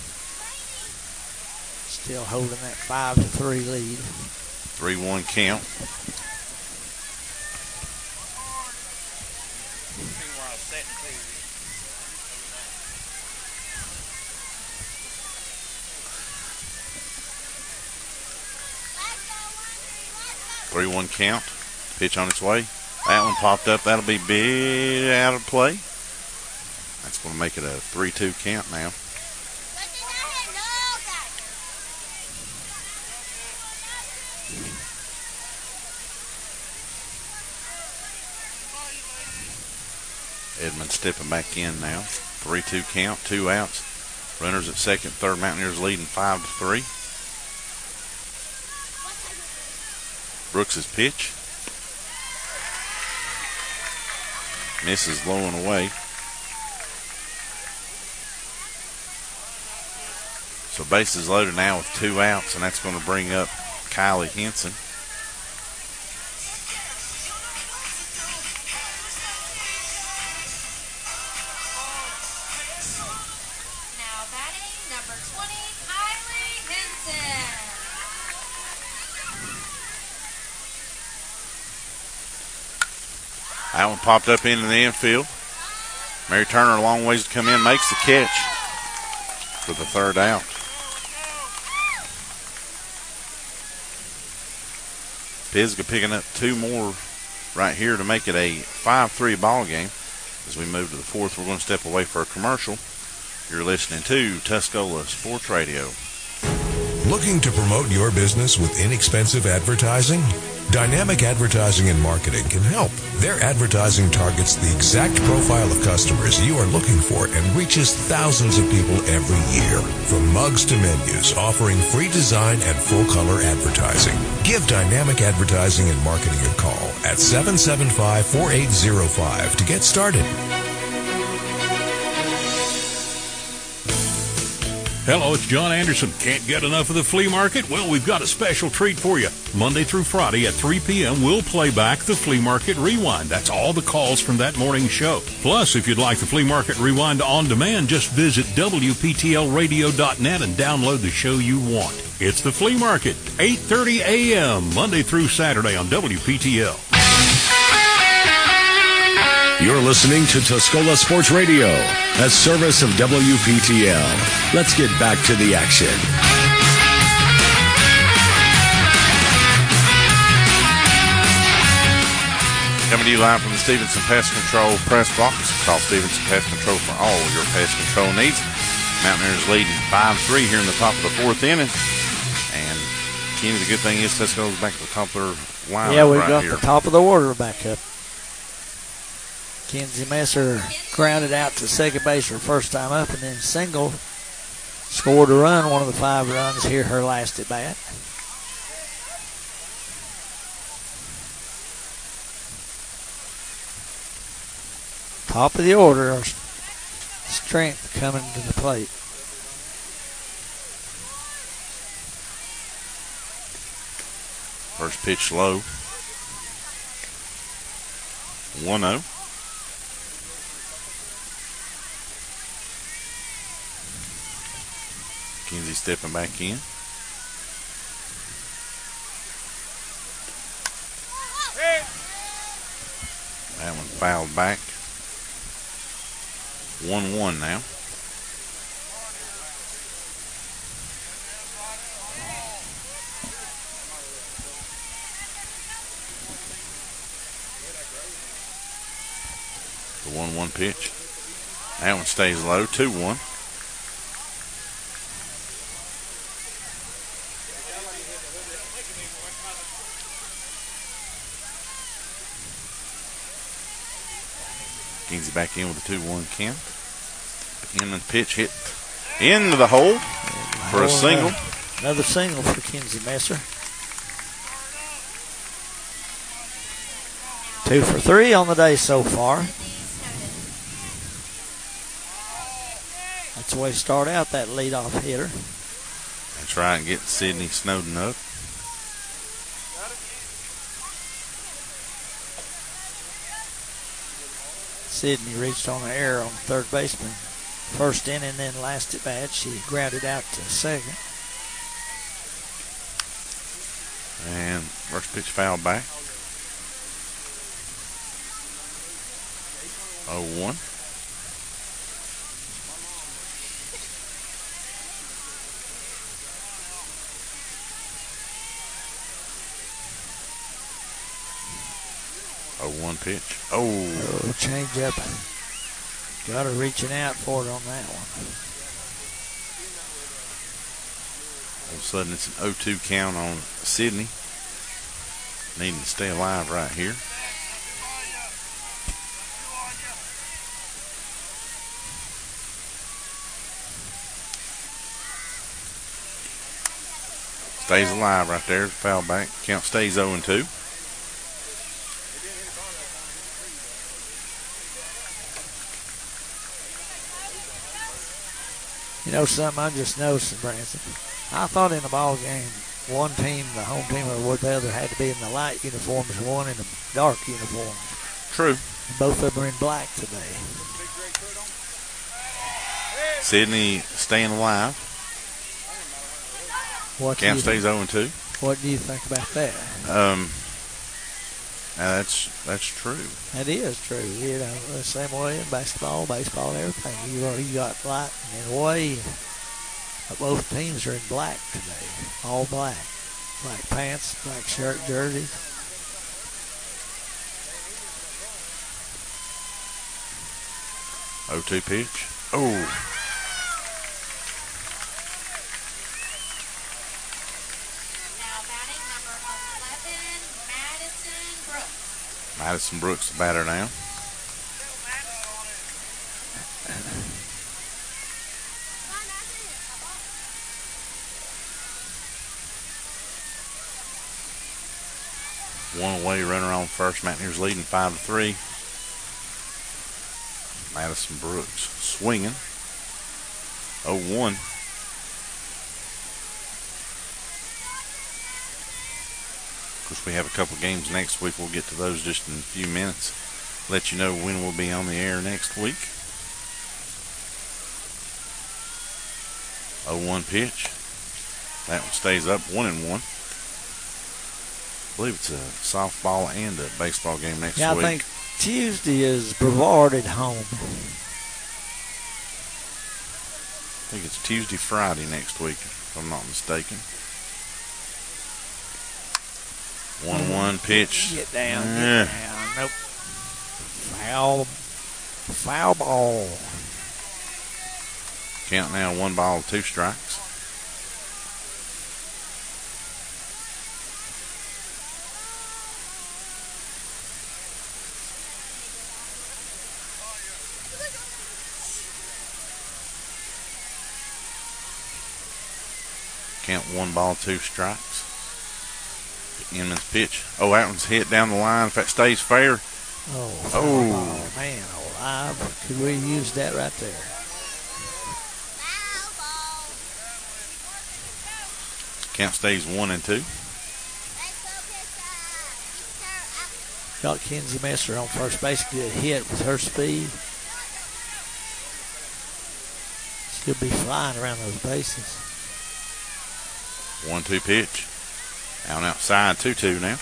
Still holding that 5-3 lead. 3-1 count. Three-one count. Pitch on its way. That one popped up. That'll be big out of play. That's going to make it a 3-2 count now. Edmonds stepping back in now. 3-2 count, 2 outs. Runners at second, third. Mountaineers leading 5-3. Brooks' pitch. Misses low and away. So bases loaded now with 2 outs, and that's going to bring up Kylie Henson. Now batting, number 20, Kylie Henson. That one popped up into the infield. Mary Turner a long ways to come in, makes the catch for the third out. Pisgah picking up 2 more right here to make it a 5-3 ball game. As we move to the fourth, we're going to step away for a commercial. You're listening to Tuscola Sports Radio. Looking to promote your business with inexpensive advertising? Dynamic Advertising and Marketing can help. Their advertising targets the exact profile of customers you are looking for and reaches thousands of people every year. From mugs to menus, offering free design and full-color advertising. Give Dynamic Advertising and Marketing a call at 775-4805 to get started. Hello, it's John Anderson. Can't get enough of the flea market? Well, we've got a special treat for you. Monday through Friday at 3 p.m., we'll play back the Flea Market Rewind. That's all the calls from that morning show. Plus, if you'd like the Flea Market Rewind on demand, just visit WPTLradio.net and download the show you want. It's the Flea Market, 8:30 a.m., Monday through Saturday on WPTL. You're listening to Tuscola Sports Radio, a service of WPTL. Let's get back to the action. Coming to you live from the Stevenson Pest Control press box. Call Stevenson Pest Control for all your pest control needs. Mountaineers leading 5-3 here in the top of the fourth inning. And Kenny, the good thing is Tuscola's back at the top of their lineup. Yeah, we've right got here. the top of the order back up. Kenzie Messer grounded out to second base her first time up, and then single scored a run, one of the 5 runs here her last at bat. Top of the order, our strength coming to the plate. First pitch low. 1-0. Kenzie stepping back in. That one fouled back. 1-1 now. The 1-1 pitch. That one stays low. 2-1. Kenzie back in with a 2-1 count. In the pitch hit into the hole for a single. Another single for Kenzie Messer. 2 for 3 on the day so far. That's the way to start out that leadoff hitter. That's right, get Sydney Snowden up. Sydney reached on an error on the third baseman. First inning, then last at bat, she grounded out to second. And first pitch fouled back. 0-1. Oh, 1 pitch. Oh, change up. Got her reaching out for it on that one. All of a sudden it's an 0-2 count on Sydney. Needing to stay alive right here. Stays alive right there. Foul back. Count stays 0-2. You know something I just noticed, Branson? I thought in a ball game, one team, the home team, or the other had to be in the light uniforms, one in the dark uniforms. True. Both of them are in black today. Sydney staying alive. Count stays 0-2. What do you think about that? That's true. That is true. You know, the same way in basketball, baseball, everything. You got light and away. But both teams are in black today. All black. Black pants, black shirt, jerseys. Oh, 2 pitch. Oh. Madison Brooks, the batter now. One away, runner on first. Mountaineers leading 5-3. Madison Brooks swinging. 0-1. Of course, we have a couple games next week. We'll get to those just in a few minutes. Let you know when we'll be on the air next week. 0-1 pitch. That one stays up 1-1. I believe it's a softball and a baseball game next week. I think Tuesday is Brevard at home. I think it's Tuesday, Friday next week, if I'm not mistaken. 1-1 pitch. Get down, get down. Nope. Foul ball. Count now, 1 ball, 2 strikes. Count 1 ball, 2 strikes. Inman's pitch. Oh, that one's hit down the line. If that stays fair. Oh, man, alive. Could we use that right there? Count stays 1-2. Got Kenzie Messer on first base. Good hit with her speed. She'll be flying around those bases. 1-2 pitch. Out and outside, 2-2 now.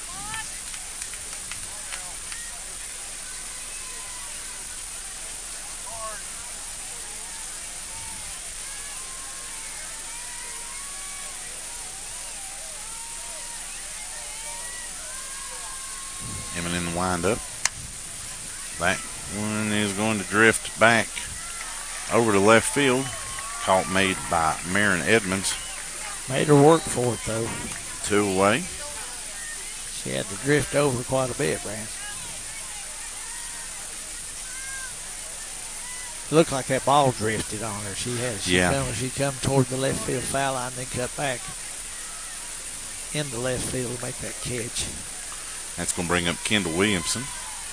Inman in the windup. That one is going to drift back over to left field. Caught made by Marin Edmonds. Made her work for it, though. 2 away. She had to drift over quite a bit, Brand. It looked like that ball drifted on her. She come toward the left field foul line, then cut back into left field to make that catch. That's going to bring up Kendall Williamson.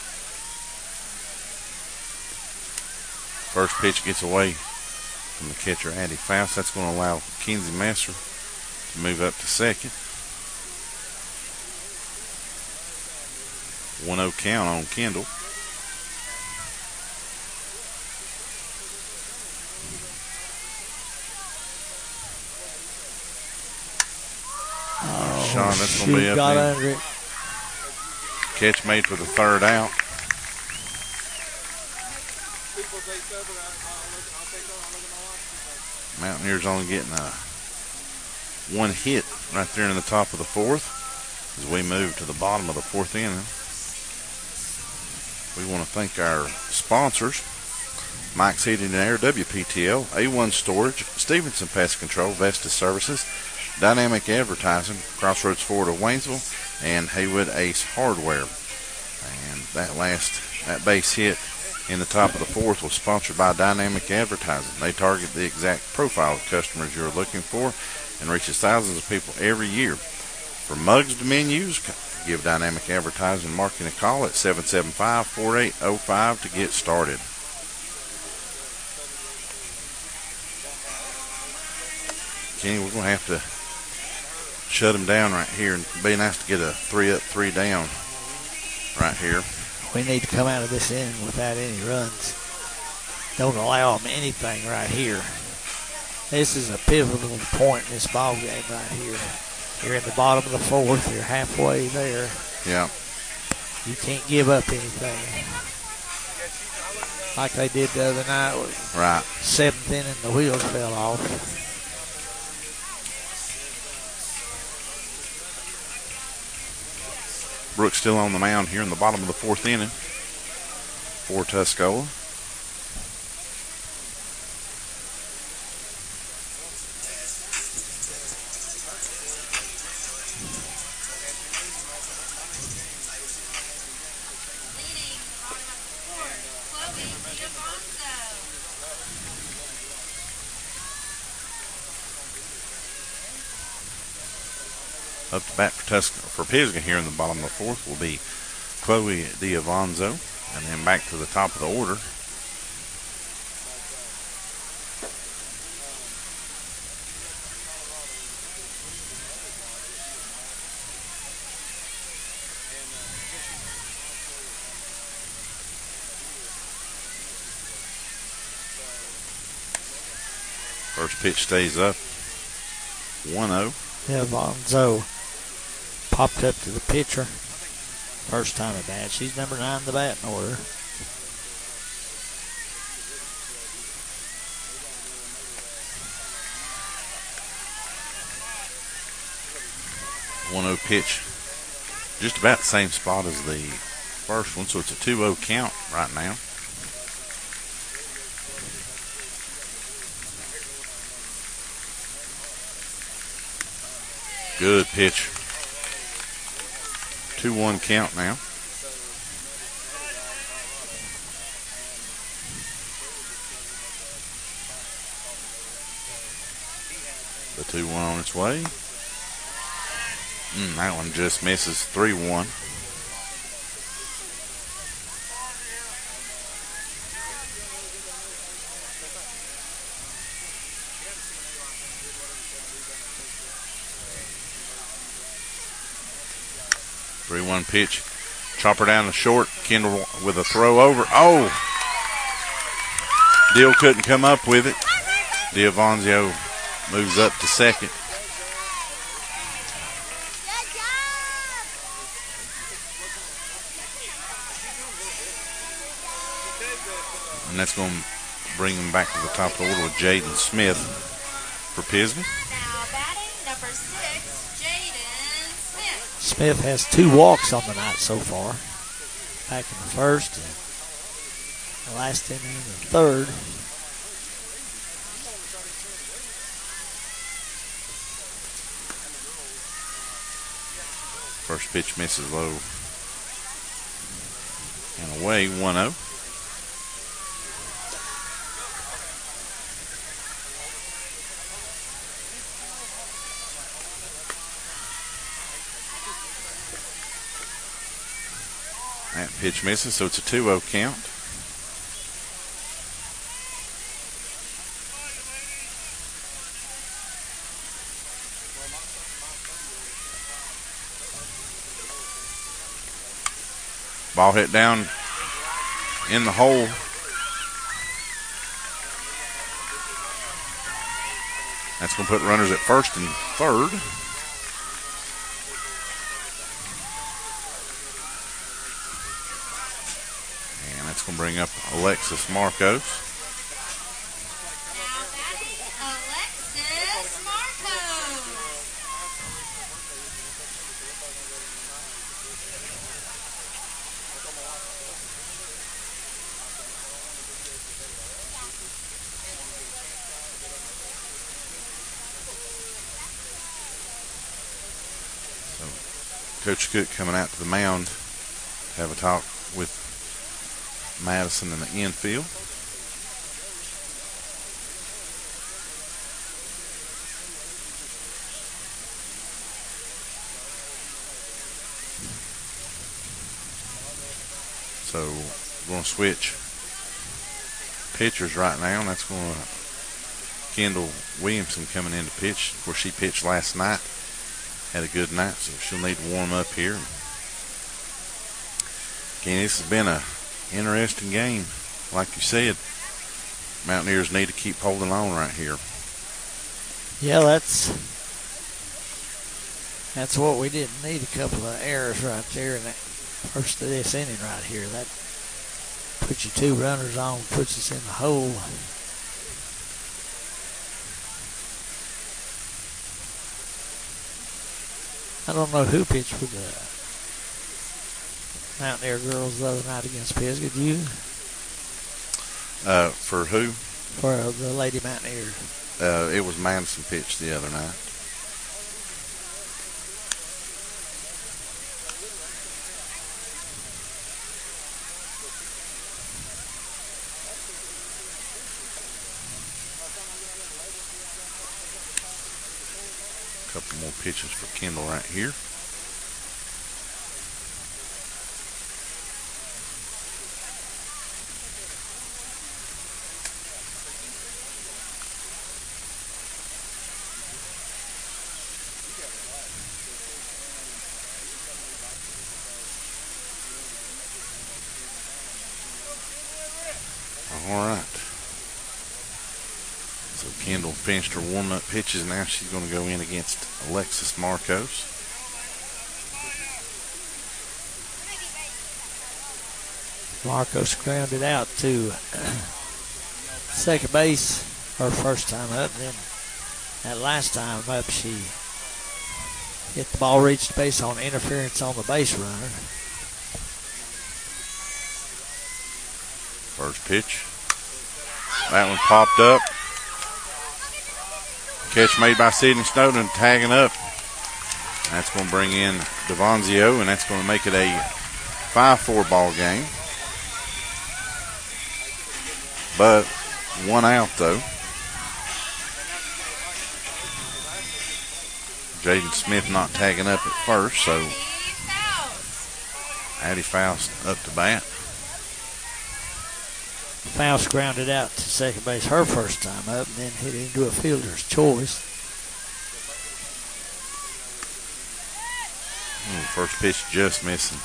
First pitch gets away from the catcher, Addie Faust. That's going to allow Kenzie Messer to move up to second. 1-0 count on Kendall. Sean, that's going to be up there. Catch made for the third out. Mountaineers only getting 1 hit right there in the top of the 4th as we move to the bottom of the 4th inning. We want to thank our sponsors: Mike's Heating and Air, WPTL, A1 Storage, Stevenson Pest Control, Vestas Services, Dynamic Advertising, Crossroads Ford of Waynesville, and Haywood Ace Hardware. And that base hit in the top of the 4th was sponsored by Dynamic Advertising. They target the exact profile of customers you're looking for and reaches thousands of people every year. From mugs to menus, give Dynamic Advertising and Marketing a call at 775-4805 to get started. Kenny, we're going to have to shut them down right here. And it'd be nice to get a 3 up, 3 down right here. We need to come out of this inning without any runs. Don't allow them anything right here. This is a pivotal point in this ball game right here. You're in the bottom of the 4th. You're halfway there. Yeah. You can't give up anything. Like they did the other night. Right. 7th inning, the wheels fell off. Brooks still on the mound here in the bottom of the 4th inning for Tuscola. Up to bat for Pisgah here in the bottom of the fourth will be Chloe Diavanzo. And then back to the top of the order. First pitch stays up. 1-0. Yeah, Vonzo popped up to the pitcher. First time at bat. She's number 9 in the batting order. One-0 pitch. Just about the same spot as the first one, so it's a 2-0 count right now. Good pitch. 2-1 count now. The 2-1 on its way. That one just misses. 3-1. Pitch. Chopper down the short. Kendall with a throw over. Oh! Dill couldn't come up with it. Diavanzo moves up to second. And that's going to bring him back to the top of the order with Jaden Smith for Pisgah. Smith has 2 walks on the night so far. Back in the first, and the last inning and the third. First pitch misses low and away. 1-0. That pitch misses, so it's a 2-0 count. Ball hit down in the hole. That's going to put runners at first and third. That's going to bring up Alexis Marcos. Now batting, Alexis Marcos. So, Coach Cook coming out to the mound to have a talk with Madison in the infield. So we're going to switch pitchers right now, and that's going to Kendall Williamson coming in to pitch. Of course, she pitched last night, had a good night, so she'll need to warm up here. Again, this has been a interesting game. Like you said, Mountaineers need to keep holding on right here. Yeah, that's what we didn't need. A couple of errors right there in that first of this inning right here. That puts you 2 runners on, puts us in the hole. I don't know who pitched for the Mountaineer girls the other night against Pisgah. Do you? For who? For the Lady Mountaineers. It was Madison pitched the other night. A couple more pitches for Kendall right here. All right. So Kendall finished her warm-up pitches. Now she's going to go in against Alexis Marcos. Marcos grounded out to second base her first time up. Then that last time up, she hit the ball, reached base on interference on the base runner. First pitch. That one popped up. Catch made by Sydney Snowden, tagging up. That's going to bring in Devonzio, and that's going to make it a 5-4 ball game. But one out, though. Jaden Smith not tagging up at first, so Addie Faust up to bat. Faust grounded out to second base her first time up and then hit into a fielder's choice. First pitch just missing.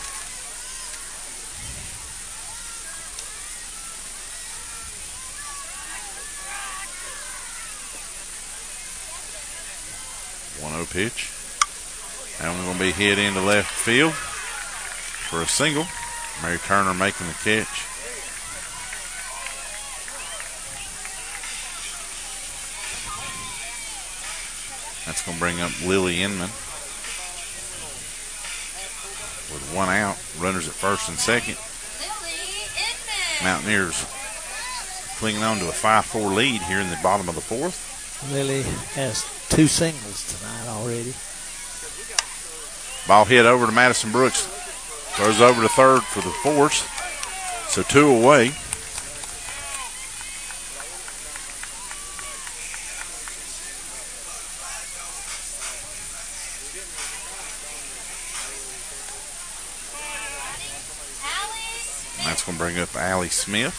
One-0 pitch. That one's going to be hit into left field for a single. Mary Turner making the catch. That's going to bring up Lily Inman. With one out, runners at first and second. Mountaineers clinging on to a 5-4 lead here in the bottom of the fourth. Lily has 2 singles tonight already. Ball hit over to Madison Brooks. Throws over to third for the force. So 2 away. That's going to bring up Allie Smith.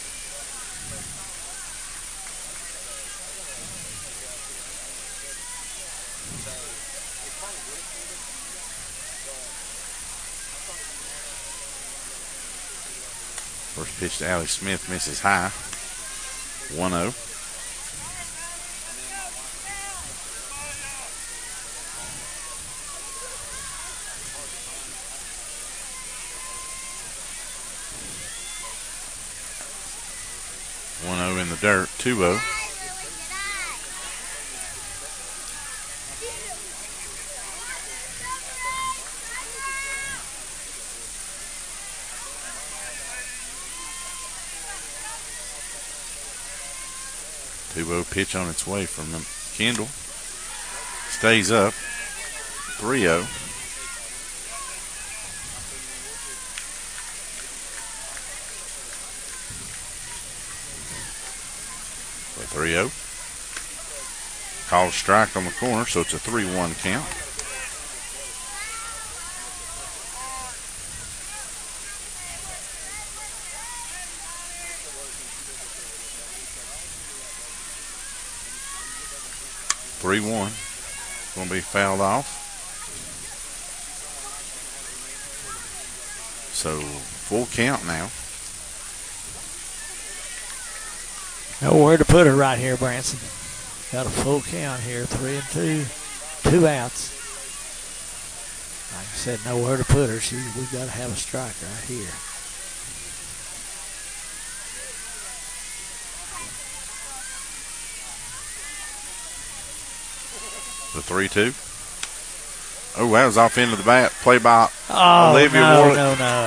First pitch to Allie Smith misses high. 1-0. In the dirt, 2-0. Pitch on its way from Kendall. Stays up. 3-0. So 3-0. Called a strike on the corner, so it's a 3-1 count. Going to be fouled off. So full count now. Nowhere to put her right here, Branson. Got a full count here, 3-2, 2 outs. Like I said, nowhere to put her. We've got to have a strike right here. The 3-2. Oh, that was off into the bat. Play by Olivia no, Warlick.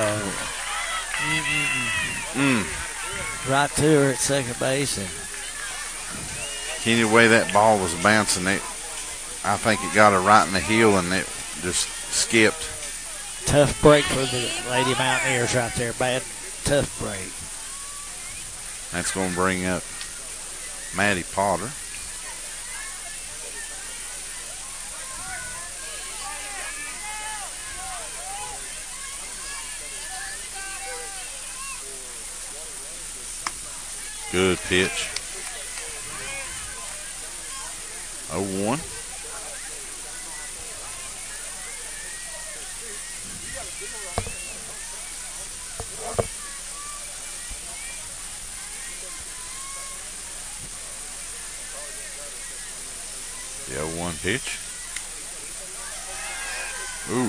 No. Right to her at second base. And Any way that ball was bouncing, I think it got her right in the heel and it just skipped. Tough break for the Lady Mountaineers right there. Bad, tough break. That's going to bring up Maddie Potter. Good pitch. 0-1. The 0-1 pitch. Ooh.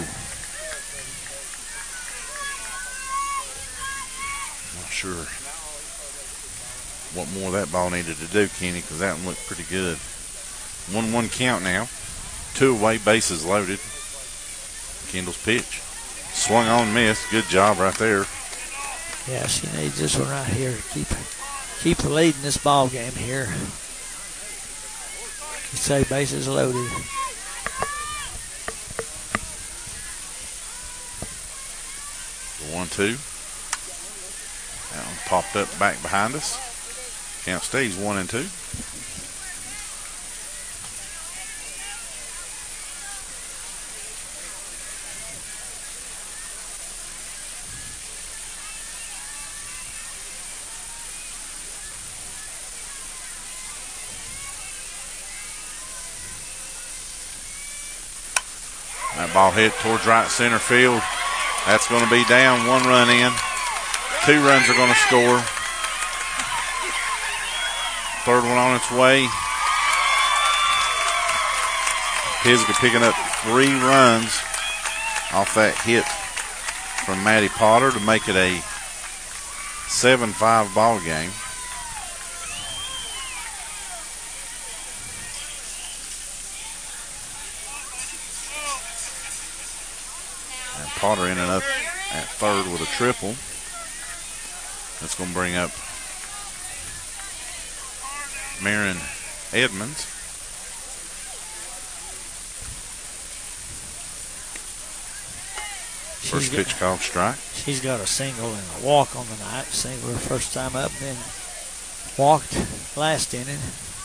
Not sure what more that ball needed to do, Kenny, because that one looked pretty good. 1-1 count now. 2 away, bases loaded. Kendall's pitch. Swung on, missed. Good job right there. Yeah, she needs this one right here to keep leading this ball game here. You say bases loaded. The 1-2. That one popped up back behind us. Count stays 1-2. That ball hit towards right center field. That's going to be down. 1 run in. 2 runs are going to score. 3rd one on its way. Pisgah picking up 3 runs off that hit from Maddie Potter to make it a 7-5 ball game. And Potter ended up at 3rd with a triple. That's going to bring up Marin Edmonds. First pitch called strike. She's got a single and a walk on the night. Single her first time up, then walked last inning.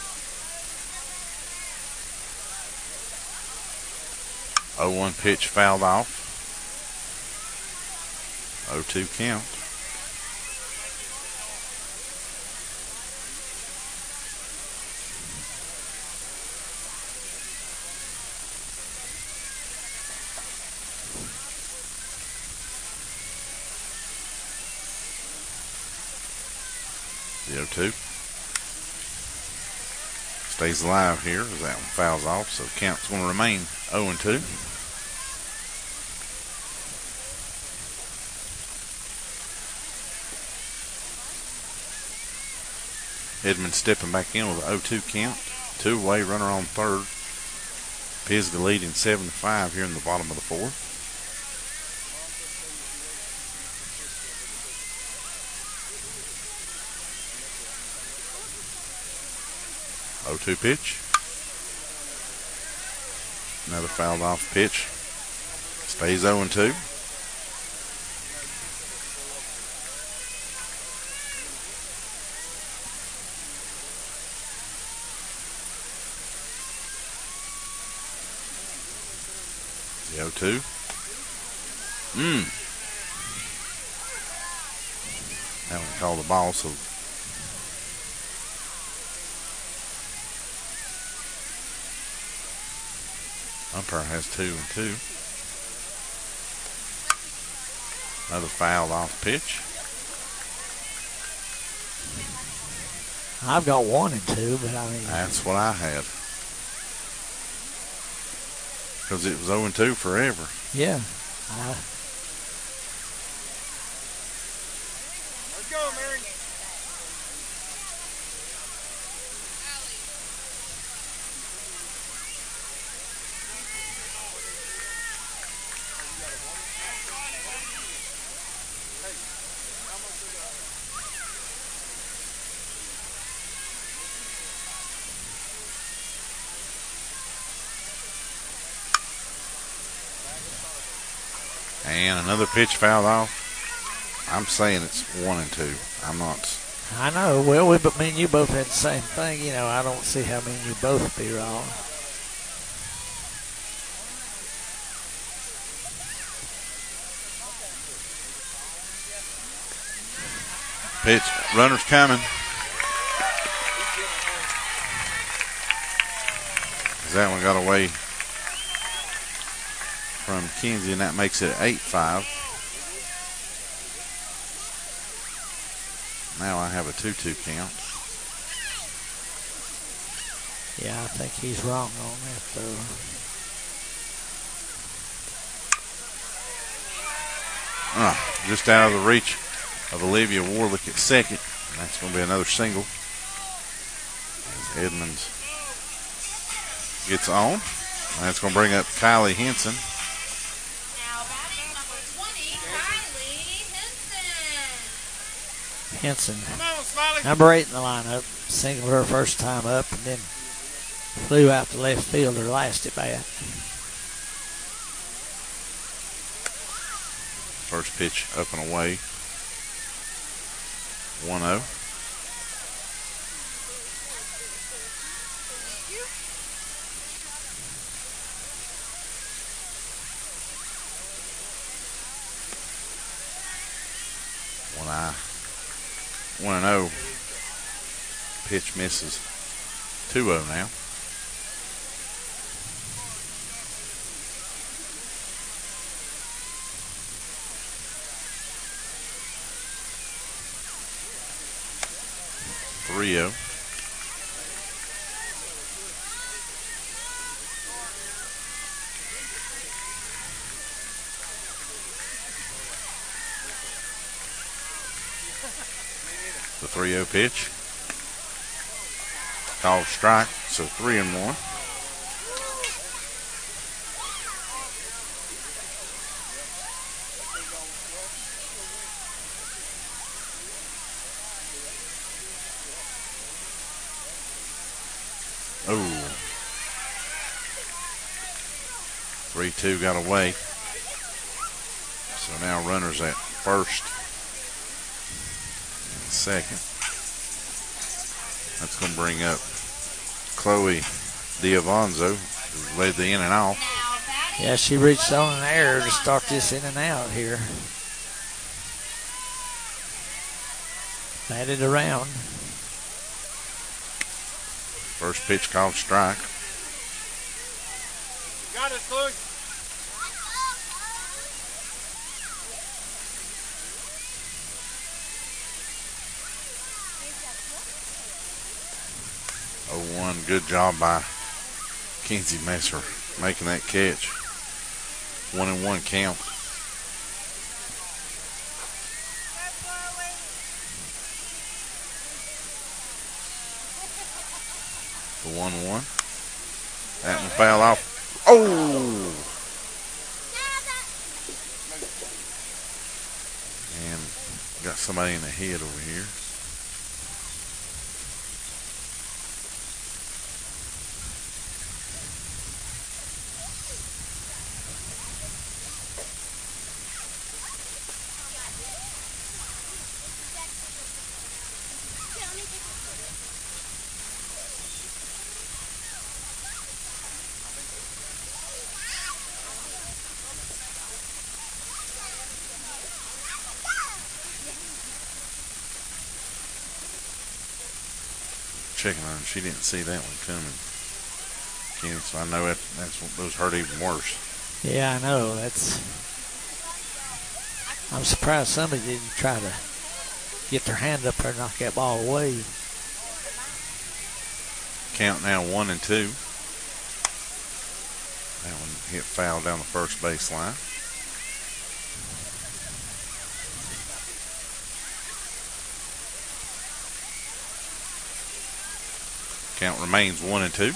Oh, 1 pitch fouled off. 0-2 count. The 0-2 stays alive here as that one fouls off, so count's going to remain 0-2. Edmonds stepping back in with an 0-2 count. 2 away, runner on 3rd. Pisgah leading 7-5 here in the bottom of the 4th. Oh, 2 pitch. Another fouled off pitch. Stays 0-2. The 0-2. That one called the ball, so umpire has 2-2. Another fouled off pitch. I've got 1 and 2, but I mean. That's what I had. Because it was 0-2 forever. Yeah. Let's go, Mary. And another pitch fouled off. I'm saying it's 1-2. I'm not. I know. Well, but me and you both had the same thing. You know, I don't see how me and you both be wrong. Pitch. Runner's coming. That one got away from Kinsey, and that makes it 8-5. Now I have a 2-2 count. Yeah, I think he's wrong on that, though. Just out of the reach of Olivia Warlick at second. That's going to be another single. As Edmonds gets on. That's going to bring up Kylie Henson. Now batting number 20, Kylie Henson. Henson, number 8 in the lineup, singled her first time up and then flew out to left field her last at bat. First pitch up and away. 1-0. One and 0. Pitch misses. 2-0 now. Rio. The 3-0 pitch. Called strike, so 3-1. Oh. 3-2 got away. So now runners at first and second. That's going to bring up Chloe Diavanzo, who led the in and out. Yeah, she reached on an error to start this in and out here. Batted around. First pitch called strike. Got it, Chloe. Oh, 1, good job by Kinsey Messer making that catch. 1-1 count. The 1-1. That one foul off. Oh! And got somebody in the head over here. Checking on her. She didn't see that one coming. Ken, so I know that's what those hurt even worse. Yeah, I know. I'm surprised somebody didn't try to get their hand up there and knock that ball away. Count now 1-2. That one hit foul down the first baseline. Count remains 1-2.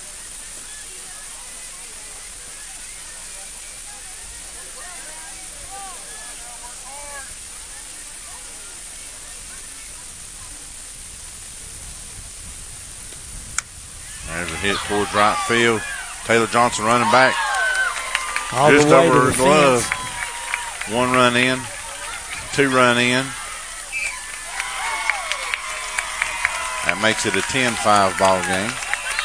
There's a hit towards right field. Taylor Johnson running back. All just the way over to her the glove. fence. 1 run in, 2 run in. That makes it a 10-5 ball game.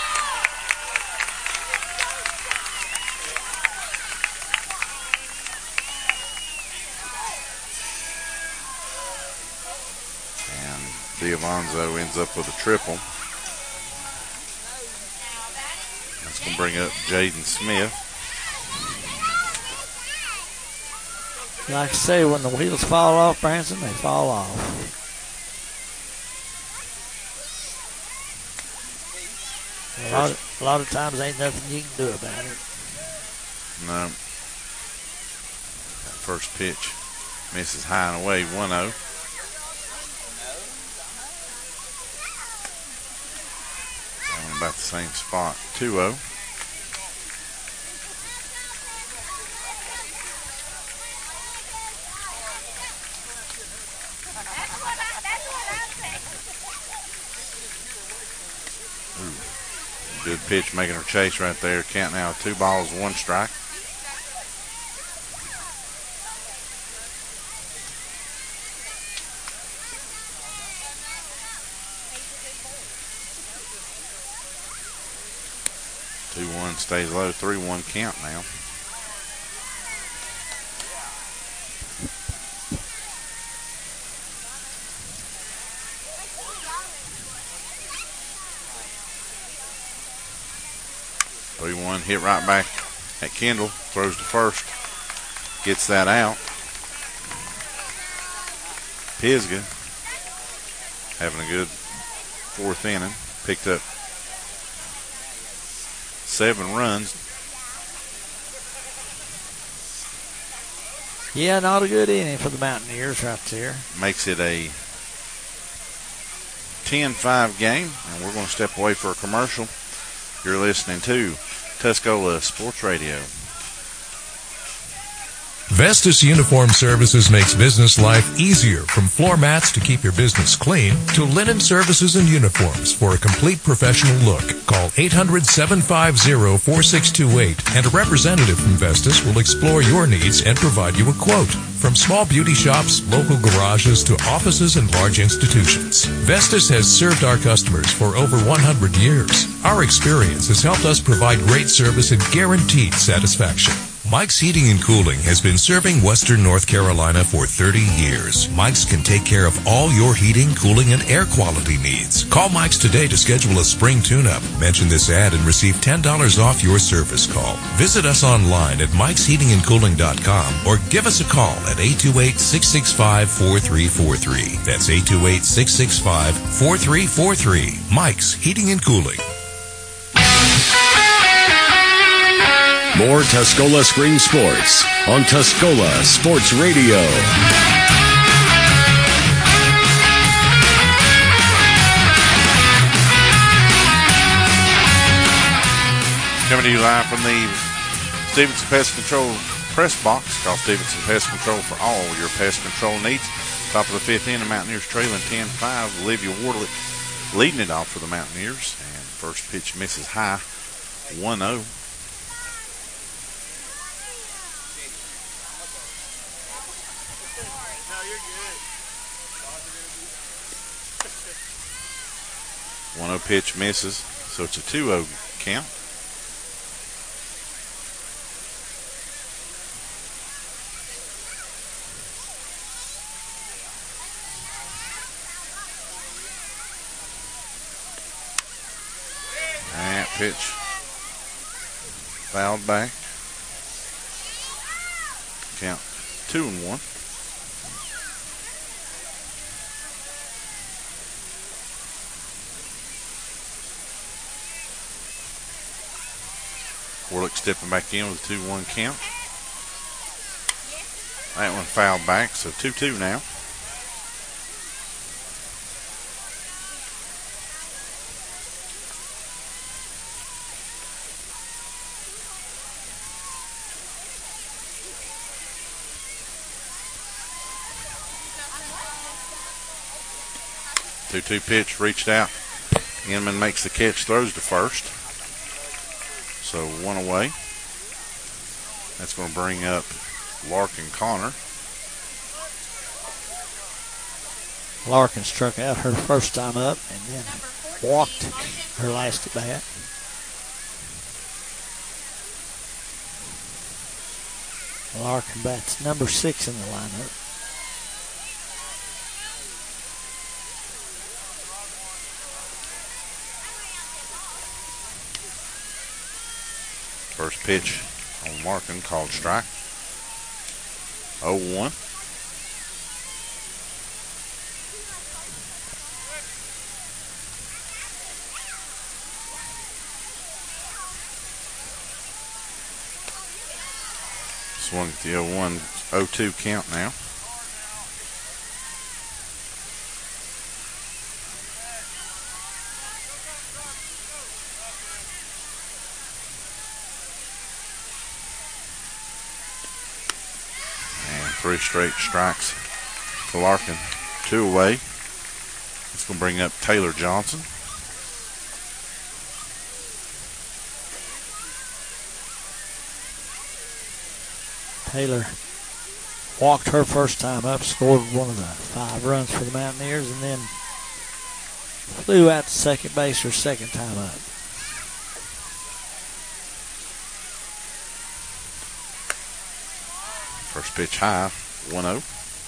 And Diavanzo ends up with a triple. That's We'll bring up Jaden Smith. Like I say, when the wheels fall off, Branson, they fall off. A lot of times ain't nothing you can do about it. No. That first pitch misses high and away, 1-0. On about the same spot, 2-0. Good pitch, making her chase right there. Count now 2 balls, 1 strike. Two-one stays low. 3-1 count now. Hit right back at Kendall. Throws to first. Gets that out. Pisgah having a good 4th inning. Picked up 7 runs. Yeah, not a good inning for the Mountaineers right there. Makes it a 10-5 game. And we're going to step away for a commercial. You're listening to Tuscola Sports Radio. Vestas Uniform Services makes business life easier, from floor mats to keep your business clean to linen services and uniforms for a complete professional look. Call 800-750-4628 and a representative from Vestas will explore your needs and provide you a quote. From small beauty shops, local garages to offices and large institutions, Vestas has served our customers for over 100 years. Our experience has helped us provide great service and guaranteed satisfaction. Mike's Heating and Cooling has been serving Western North Carolina for 30 years. Mike's can take care of all your heating, cooling, and air quality needs. Call Mike's today to schedule a spring tune-up. Mention this ad and receive $10 off your service call. Visit us online at mikesheatingandcooling.com or give us a call at 828-665-4343. That's 828-665-4343. Mike's Heating and Cooling. More Tuscola Spring Sports on Tuscola Sports Radio. Coming to you live from the Stevenson Pest Control press box. Call Stevenson Pest Control for all your pest control needs. Top of the 5th inning, Mountaineers trailing 10-5. Olivia Wardley leading it off for the Mountaineers. And first pitch misses high, 1-0. Pitch misses, so it's a 2-0 count. That pitch fouled back. Count 2-1. Warlick stepping back in with a 2-1 count. That one fouled back, so 2-2 now. Two-two pitch reached out. Inman makes the catch, throws to first. So 1 away. That's going to bring up Larkin Connor. Larkin struck out her first time up and then walked her last at bat. Larkin bats number 6 in the lineup. First pitch on Larkin, called strike. 0-1. Swung at the 0-1, 0-2 count now. And 3 straight strikes to Larkin. 2 away. It's going to bring up Taylor Johnson. Taylor walked her first time up, scored one of the 5 runs for the Mountaineers, and then flew out to second base her second time up. First pitch high, 1-0.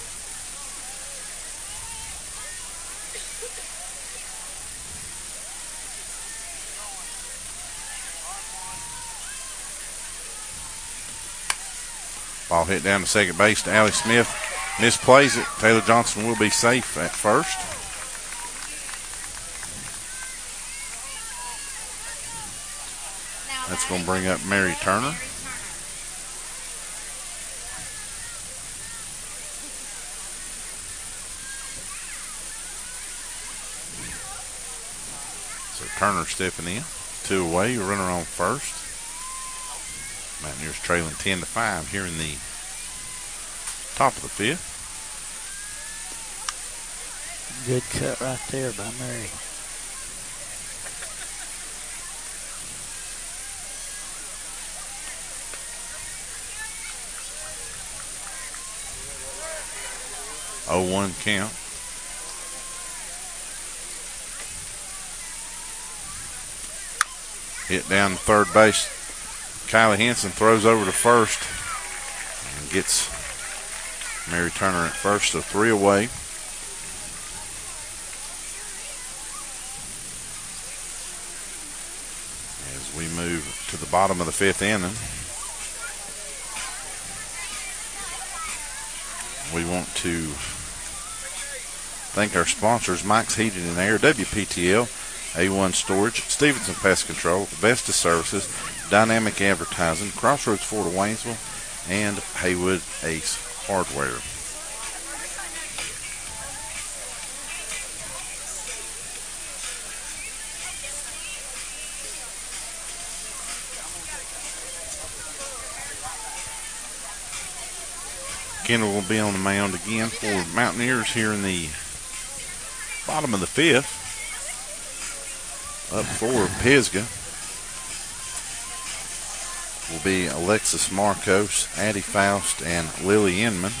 Ball hit down to second base to Allie Smith. Misplays it. Taylor Johnson will be safe at first. That's going to bring up Mary Turner. So Turner stepping in. 2 away, runner on first. Mountaineers trailing 10-5 here in the top of the 5th. Good cut right there by Mary. Oh, 1 count. Hit down to third base. Kylie Henson throws over to first and gets Mary Turner at first, so 3 away. As we move to the bottom of the 5th inning, we want to thank our sponsors: Mike's Heating and Air, WPTL, A1 Storage, Stevenson Pest Control, Vesta Services, Dynamic Advertising, Crossroads Ford of Waynesville, and Haywood Ace Hardware. Kendall will be on the mound again for Mountaineers here in the bottom of the 5th. Up for Pisgah will be Alexis Marcos, Addie Faust, and Lily Inman.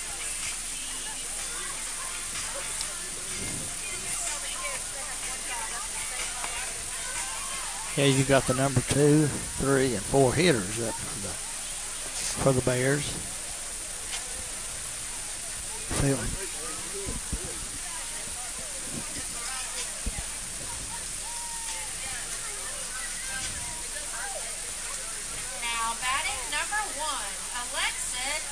Yeah, you got the number 2, 3, and 4 hitters up for the Bears. Feeling. Now batting number 1, Alexis.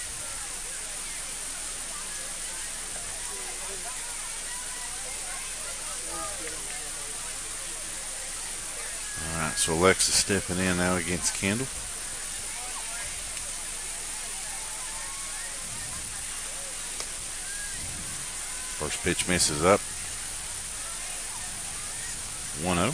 All right, so Alexis stepping in now against Kendall. First pitch misses up. 1-0.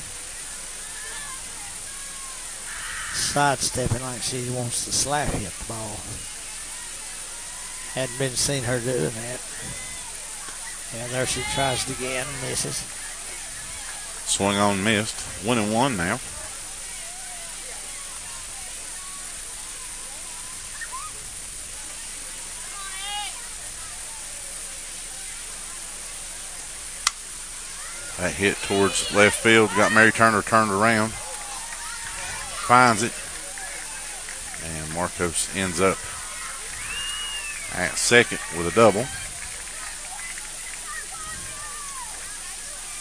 Sidestepping like she wants to slap hit the ball. Hadn't been seen her doing that. And there she tries it again and misses. Swung on, missed. 1-1 now. That hit towards left field. Got Mary Turner turned around. Finds it. And Marcos ends up at second with a double.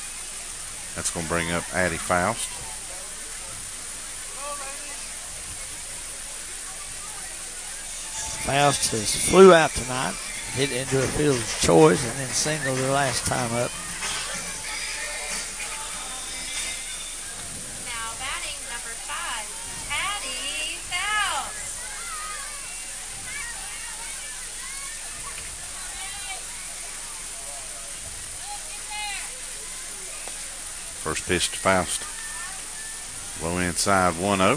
That's going to bring up Addie Faust. Faust has flew out tonight, hit into a fielder's choice, and then singled the last time up. Now batting number 5, Addie Faust. First pitch to Faust. Low inside 1-0.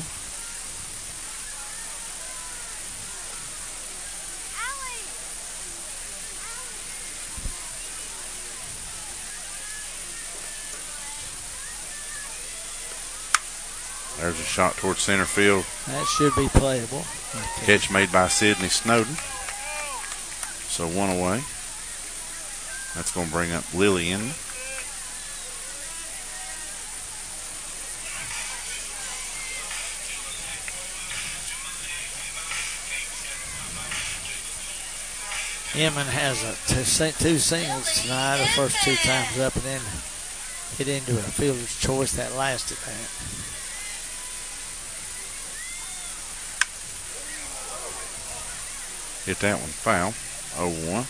There's a shot towards center field. That should be playable. Catch made by Sidney Snowden. So one away. That's going to bring up Lillian. Inman has two singles tonight, the first 2 times up, and then hit into a fielder's choice that last at bat. Hit that one foul. 0-1.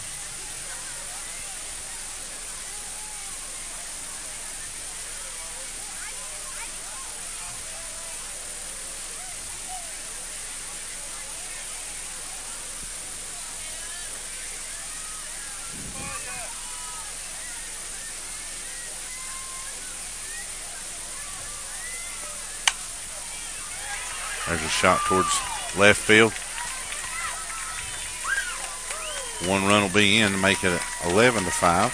There's a shot towards left field. One run will be in to make it 11-5.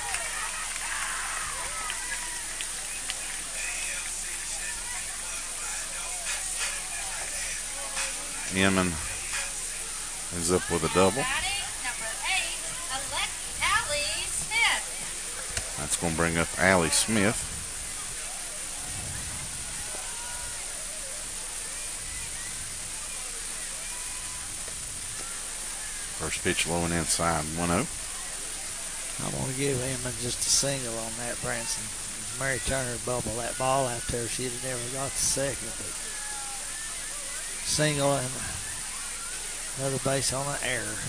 Inman is up with a double. Batting number 8, Allie Smith. That's going to bring up Allie Smith. First pitch low and inside 1-0. I'm going to give Inman just a single on that, Branson. Mary Turner bubbled that ball out there. She'd have never got the second. But single and another base on an error.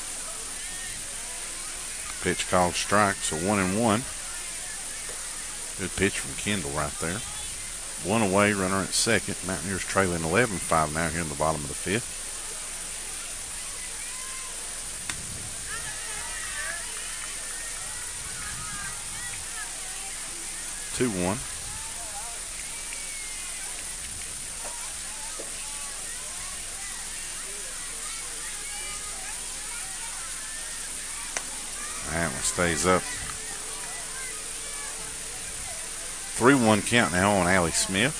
Pitch called strike, so 1-1. Good pitch from Kendall right there. One away, runner at second. Mountaineers trailing 11-5 now here in the bottom of the 5th. Two-one. That one stays up. 3-1 count now on Allie Smith.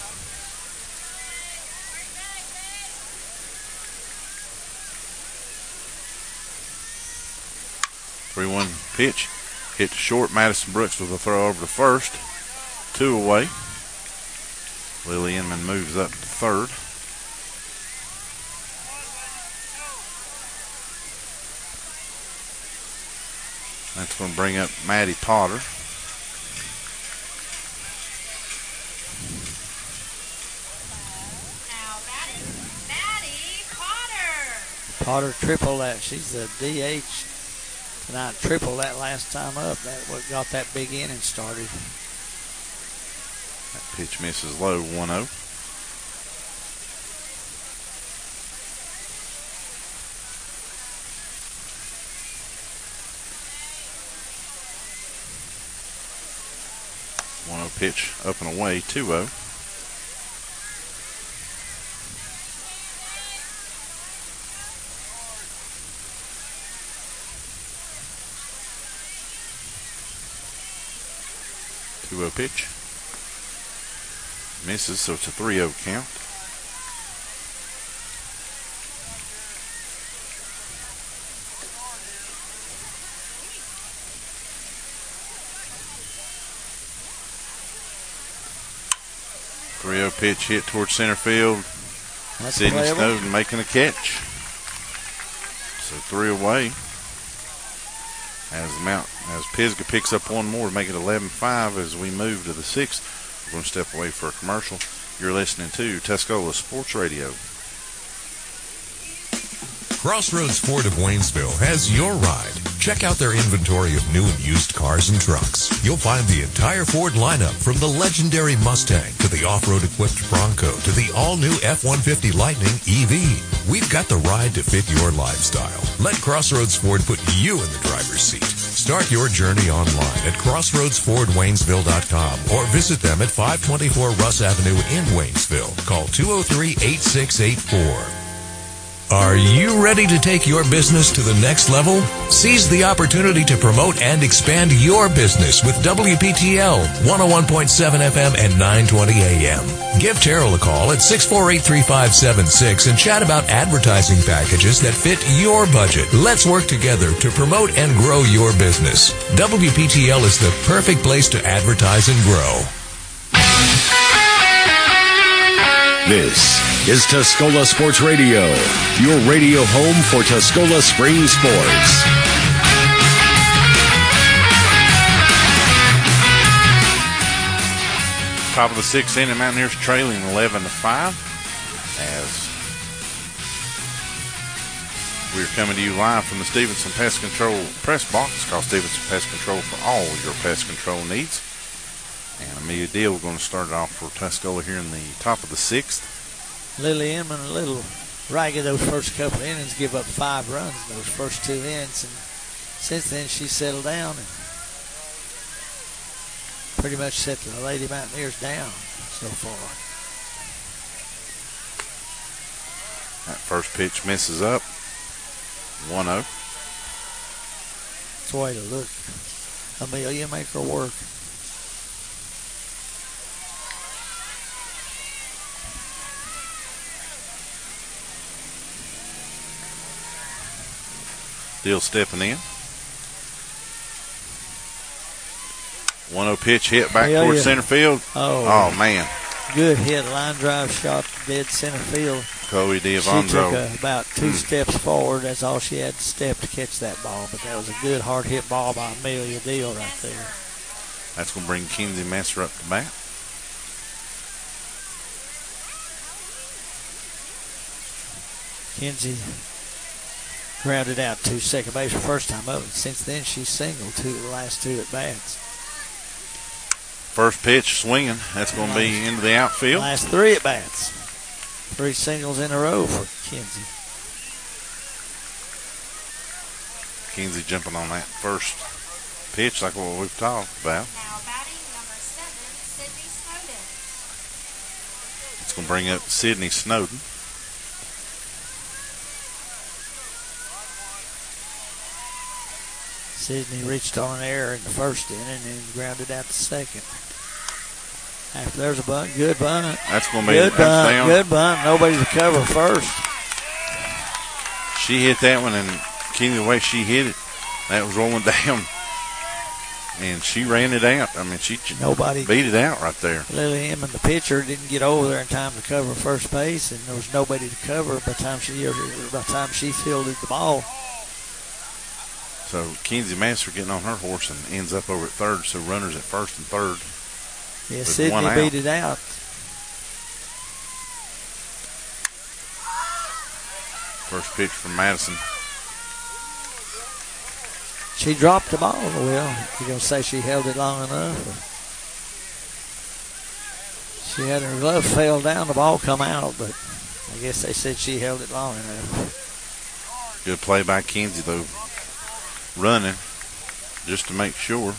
Three-one pitch. Hit to short. Madison Brooks with a throw over to first. 2 away. Lily Inman moves up to third. That's going to bring up Maddie Potter. Now batting, Maddie Potter. Potter tripled that. She's the DH tonight. Tripled that last time up. That what got that big inning started. That pitch misses low, 1-0. Pitch up and away, 2-0. Pitch. Misses, so it's a 3-0 count. Pitch hit towards center field. That's Sidney playable. Snowden making a catch. So 3 away. As Pisgah picks up one more to make it 11-5 as we move to the 6th. We're going to step away for a commercial. You're listening to Tuscola Sports Radio. Crossroads Ford of Waynesville has your ride. Check out their inventory of new and used cars and trucks. You'll find the entire Ford lineup, from the legendary Mustang to the off-road equipped Bronco to the all-new F-150 Lightning EV. We've got the ride to fit your lifestyle. Let Crossroads Ford put you in the driver's seat. Start your journey online at crossroadsfordwaynesville.com or visit them at 524 Russ Avenue in Waynesville. Call 203-8684. Are you ready to take your business to the next level? Seize the opportunity to promote and expand your business with WPTL 101.7 FM and 920 AM. Give Terrell a call at 648-3576 and chat about advertising packages that fit your budget. Let's work together to promote and grow your business. WPTL is the perfect place to advertise and grow. This is Tuscola Sports Radio, your radio home for Tuscola Spring Sports. Top of the sixth inning, Mountaineers trailing 11-5 as we're coming to you live from the Stevenson Pest Control press box. Call Stevenson Pest Control for all your pest control needs. And Amelia Deal, we're going to start it off for Tuscola here in the top of the sixth. Lily Inman a little ragged those first couple of innings, give up 5 runs in those first 2 innings, and since then she settled down and pretty much set the Lady Mountaineers down so far. That first pitch misses up. 1-0. It's the way to look. Amelia, make her work. Deal stepping in. 1-0 pitch hit back towards center field. Oh, man. Good hit, line drive shot to dead center field. Chloe She D'Avanzo. took about 2 steps forward. That's all she had to step to catch that ball. But that was a good hard hit ball by Amelia Deal right there. That's going to bring Kinsey Messer up to bat. Kinsey grounded out to second base her first time up. Since then, she's singled the last 2 at bats. First pitch swinging. That's going to be into the outfield. Last 3 at bats. 3 singles in a row for Kinsey. Kinsey jumping on that first pitch like what we've talked about. Now batting number 7, Sydney Snowden. It's going to bring up Sydney Snowden. Sydney reached on an error in the first inning and grounded out to second. After there's a bunt, good bunt. That's going to be good bunt. down. Good bunt. Nobody to cover first. She hit that one, and Kinsey, the way she hit it, that was rolling down. And she ran it out. I mean, she Nobody beat it out right there. Lily Inman, the pitcher, didn't get over there in time to cover first base, and there was nobody to cover by the time she fielded the ball. So Kinsey Master getting on her horse and ends up over at third, so runners at first and third. Yeah, Sydney beat it out. First pitch from Madison. She dropped the ball. Well, you're going to say she held it long enough? Or she had her glove fell down, the ball come out, but I guess they said she held it long enough. Good play by Kinsey, though, running just to make sure.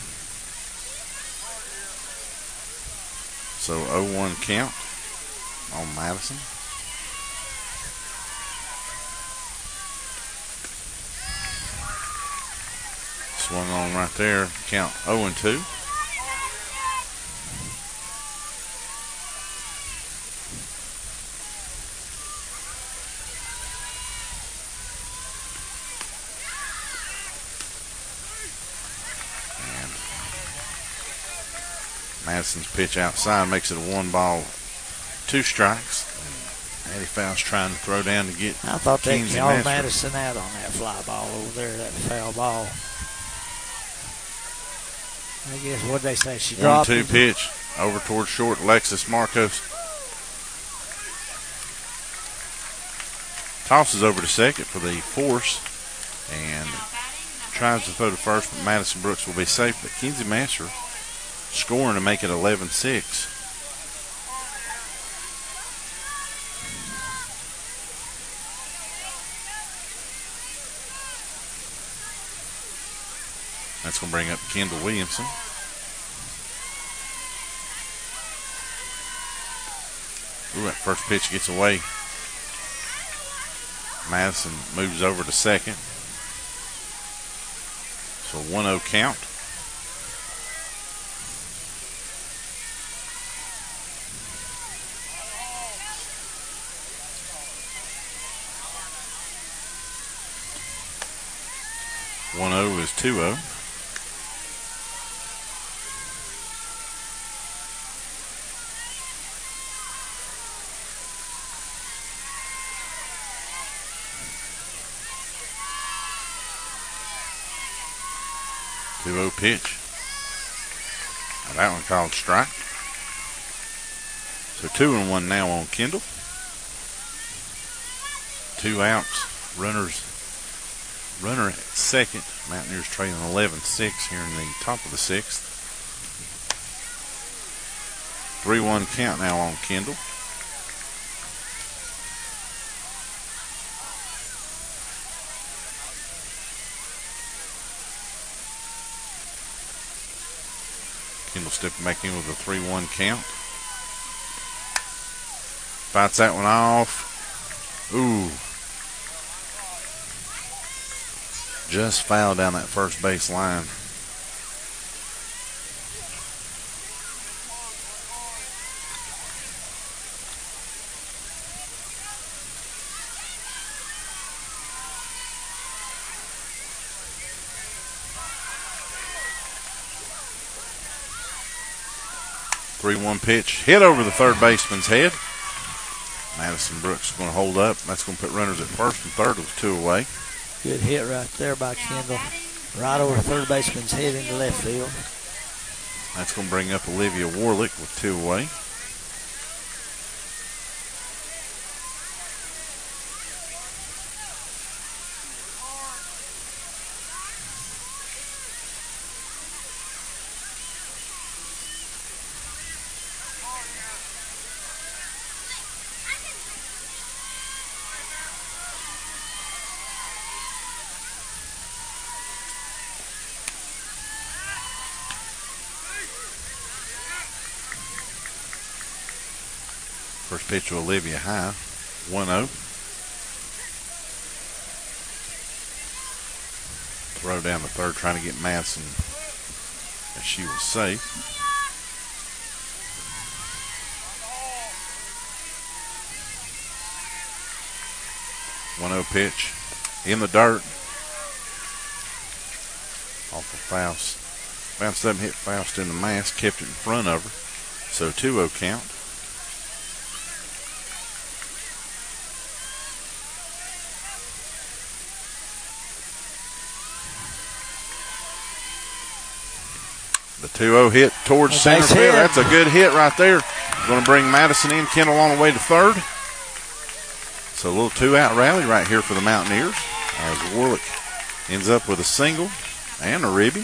So 0-1 count on Madison. Swung on right there. Count 0-2. Madison's pitch outside makes it a 1-ball, 2 strikes. And Eddie Fowles trying to throw down to get. I thought they Kinsey called Master. Madison out on that fly ball over there, that foul ball. I guess what they say, she dropped 1-2 it. pitch over towards short. Alexis Marcos. Tosses over to second for the force and tries to throw to first, but Madison Brooks will be safe. But Kenzie Masser scoring to make it 11-6. That's going to bring up Kendall Williamson. Ooh, that first pitch gets away. Madison moves over to second. So 1-0 count. Is 2-0. Pitch. Now that one called strike. So 2-1 now on Kendall. 2 outs. Runner at second. Mountaineers trailing 11-6 here in the top of the 6th. 3-1 count now on Kendall. Kendall stepping back in with a 3-1 count. Fights that one off. Ooh. Just fouled down that first base line. Three-one pitch hit over the third baseman's head. Madison Brooks is going to hold up. That's going to put runners at first and third with 2 away. Good hit right there by Kendall. Right over the third baseman's head into left field. That's going to bring up Olivia Warlick with 2 away. First pitch to Olivia high, 1-0. Throw down the third, trying to get Madison as she was safe. One-0 pitch in the dirt. Off of Faust. Bounced up and hit Faust in the mask, kept it in front of her. So 2-0 count. The 2-0 hit towards center field. That's a good hit right there. Going to bring Madison in. Kendall on the way to third. So a little 2-out rally right here for the Mountaineers as Warlick ends up with a single and a ribby.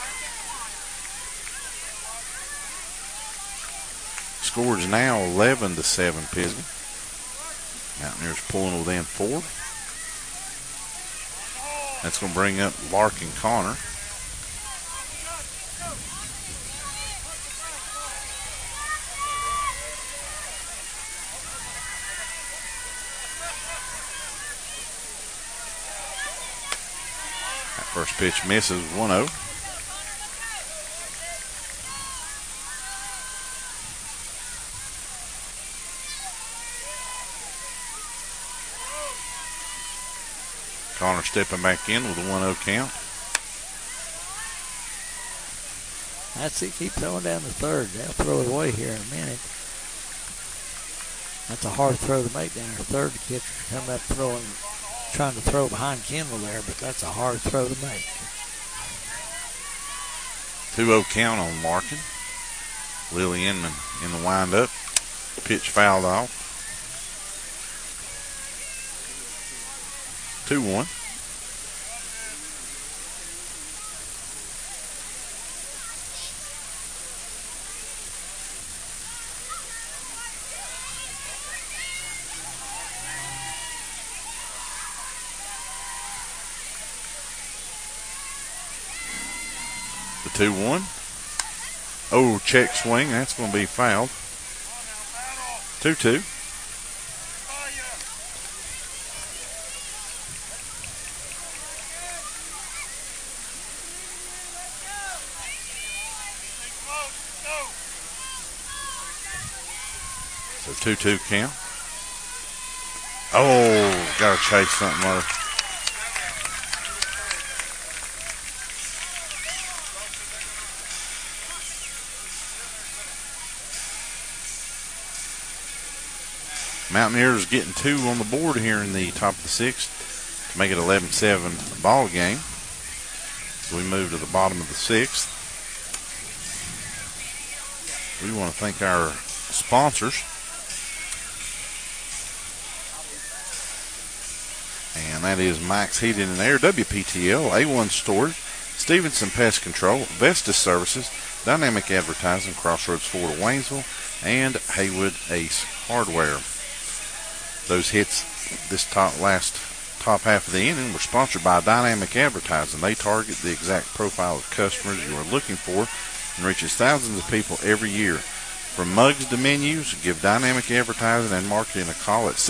Score's now 11-7 Pisgah. Mountaineers pulling within 4. That's going to bring up Larkin Connor. First pitch misses, 1-0. Connor stepping back in with a 1-0 count. That's it. Keep throwing down the third. They'll throw it away here in a minute. That's a hard throw to make down there. Third, the catcher coming up trying to throw behind Kendall there, but that's a hard throw to make. 2-0 count on Larkin. Lily Inman in the windup. Pitch fouled off. 2-1. The 2-1. Oh, check swing. That's going to be fouled. 2-2. So 2-2 count. Oh, got to chase something other. Mountaineers getting 2 on the board here in the top of the 6th to make it 11-7 ball game. So we move to the bottom of the 6th. We want to thank our sponsors. And that is Mike's Heating and Air, WPTL, A1 Storage, Stevenson Pest Control, Vestas Services, Dynamic Advertising, Crossroads Ford of Waynesville, and Haywood Ace Hardware. Those hits this top half of the inning were sponsored by Dynamic Advertising. They target the exact profile of customers you are looking for and reaches thousands of people every year. From mugs to menus, give Dynamic Advertising and Marketing a call at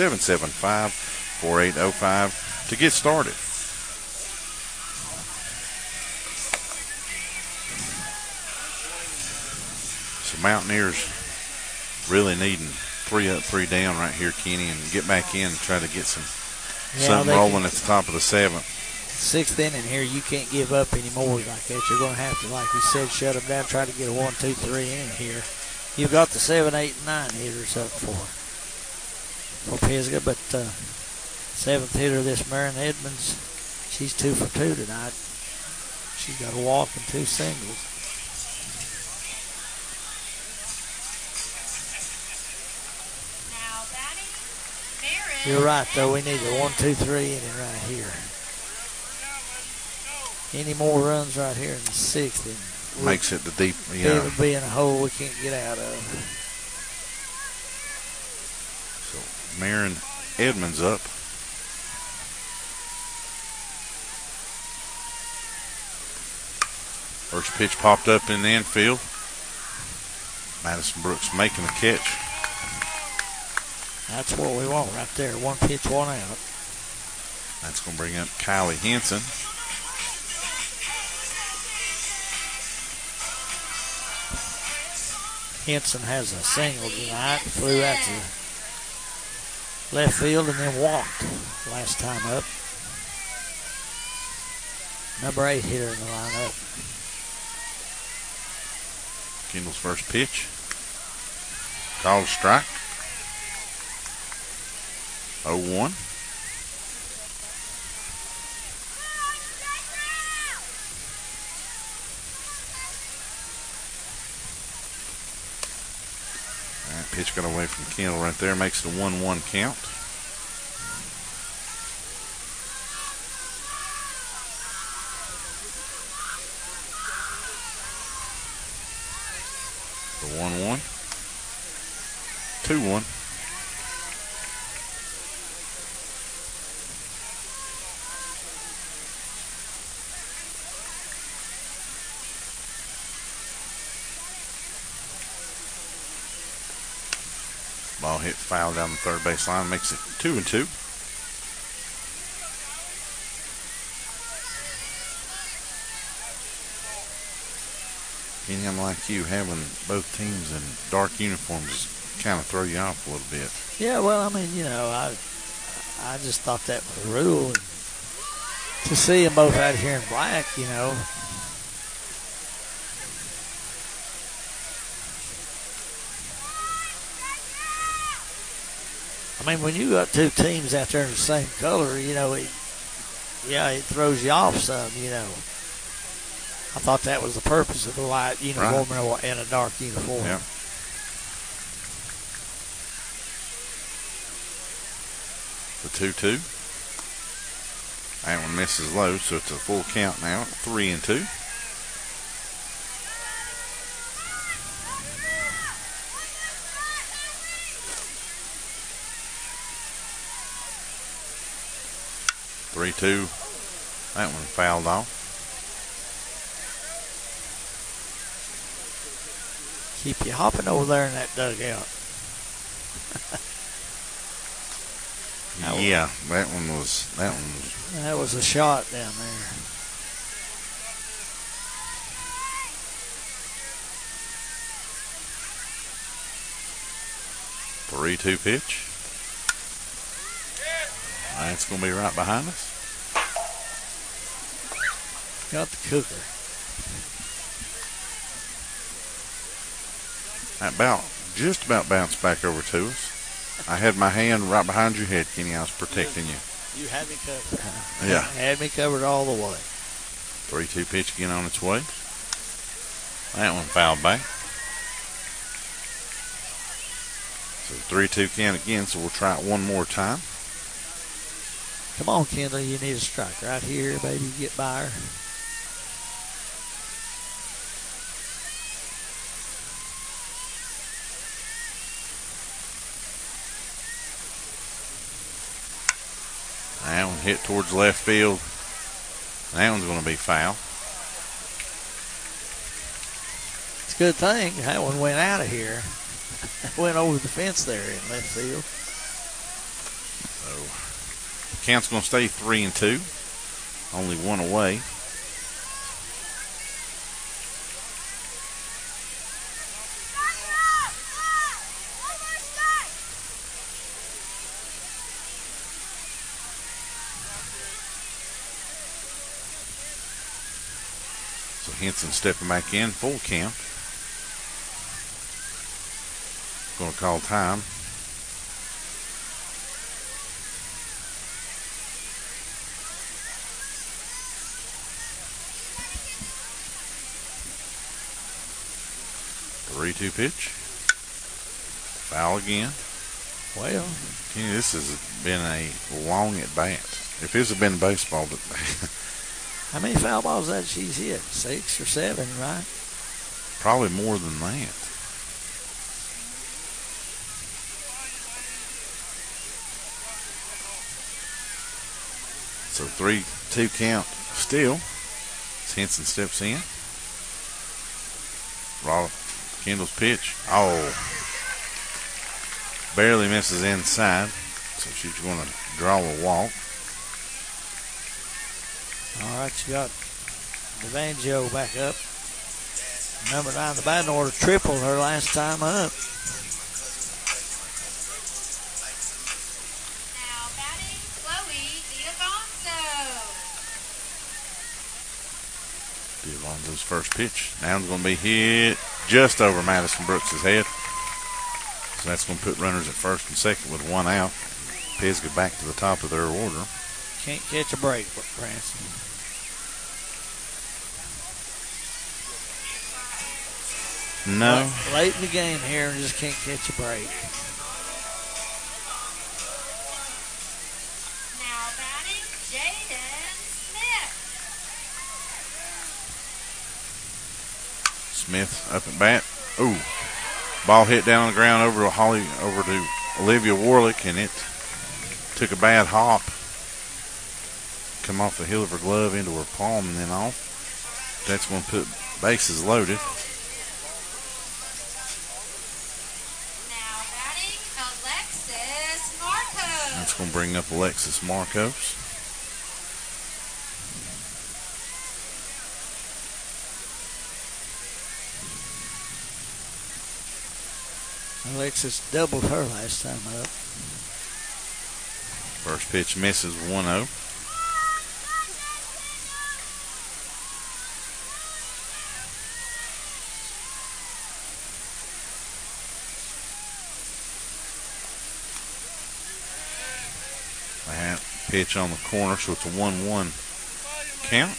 775-4805 to get started. So Mountaineers really needing 3 up, 3 down right here, Kenny, and get back in and try to get something rolling at the top of the 7th. 6th inning here, you can't give up any more like that. You're going to have to, like you said, shut them down, try to get a 1, 2, 3 inning here. You've got the 7, 8, and 9 hitters up for Pisgah, but 7th hitter, this Marin Edmonds, she's 2 for 2 tonight. She's got a walk and 2 singles. You're right, though. We need a 1, 2, 3 inning right here. Any more runs right here in the 6th inning makes it the deep. It'll be in a hole we can't get out of. So Marin Edmonds up. First pitch popped up in the infield. Madison Brooks making the catch. That's what we want right there. 1 pitch, 1 out. That's going to bring up Kylie Henson. Henson has a single tonight. Flew out to left field and then walked last time up. Number 8 hitter in the lineup. Kendall's first pitch. Called strike. 0-1. That pitch got away from Kendall right there. Makes it a 1-1 count. The 1-1. 2-1. Ball hit foul down the third base line, makes it 2-2. Kenny, I'm like you, having both teams in dark uniforms kind of throw you off a little bit. Yeah, well, I mean, you know, I just thought that was a rule. And to see them both out here in black, you know. I mean, when you got 2 teams out there in the same color, you know, it throws you off some, you know. I thought that was the purpose of the light uniform and a dark uniform. Yeah. The 2-2. That one misses low, so it's a full count now, 3-2. That one fouled off. Keep you hopping over there in that dugout. Yeah, that one was. That was a shot down there. Three-two pitch. That's going to be right behind us. Got the cooker. That just about bounced back over to us. I had my hand right behind your head, Kenny. I was protecting you. You had me covered. Yeah. Had me covered all the way. 3-2 pitch again on its way. That one fouled back. So 3-2 count again, so we'll try it one more time. Come on, Kendall. You need a strike right here, baby. Get by her. That one hit towards left field. That one's going to be foul. It's a good thing that one went out of here. Went over the fence there in left field. So the count's going to stay 3-2. Only one away. So Henson stepping back in, full count. Going to call time. Three-two pitch. Foul again. Well, Kenny, this has been a long at bat. If this had been baseball, but how many foul balls that she's hit? 6 or 7, right? probably more than that. So 3-2 count still. As Henson steps in. Kendall's pitch. Oh. Barely misses inside. So she's going to draw a walk. All right, you got DeVangio back up. Number 9, the batting order tripled her last time up. Now batting, Chloe D'Alonso. D'Alonso's first pitch. Now it's going to be hit just over Madison Brooks' head. So that's going to put runners at first and second with one out. Pisgah back to the top of their order. Can't catch a break, Branson. No. Late in the game here and just can't catch a break. Now batting, Jaden Smith. Smith up at bat. Ooh. Ball hit down on the ground over to Olivia Warlick, and it took a bad hop. Come off the heel of her glove into her palm and then off. That's going to put bases loaded. Now batting, Alexis Marcos. That's going to bring up Alexis Marcos. Alexis doubled her last time up. First pitch misses 1-0. That pitch on the corner, so it's a 1-1 count.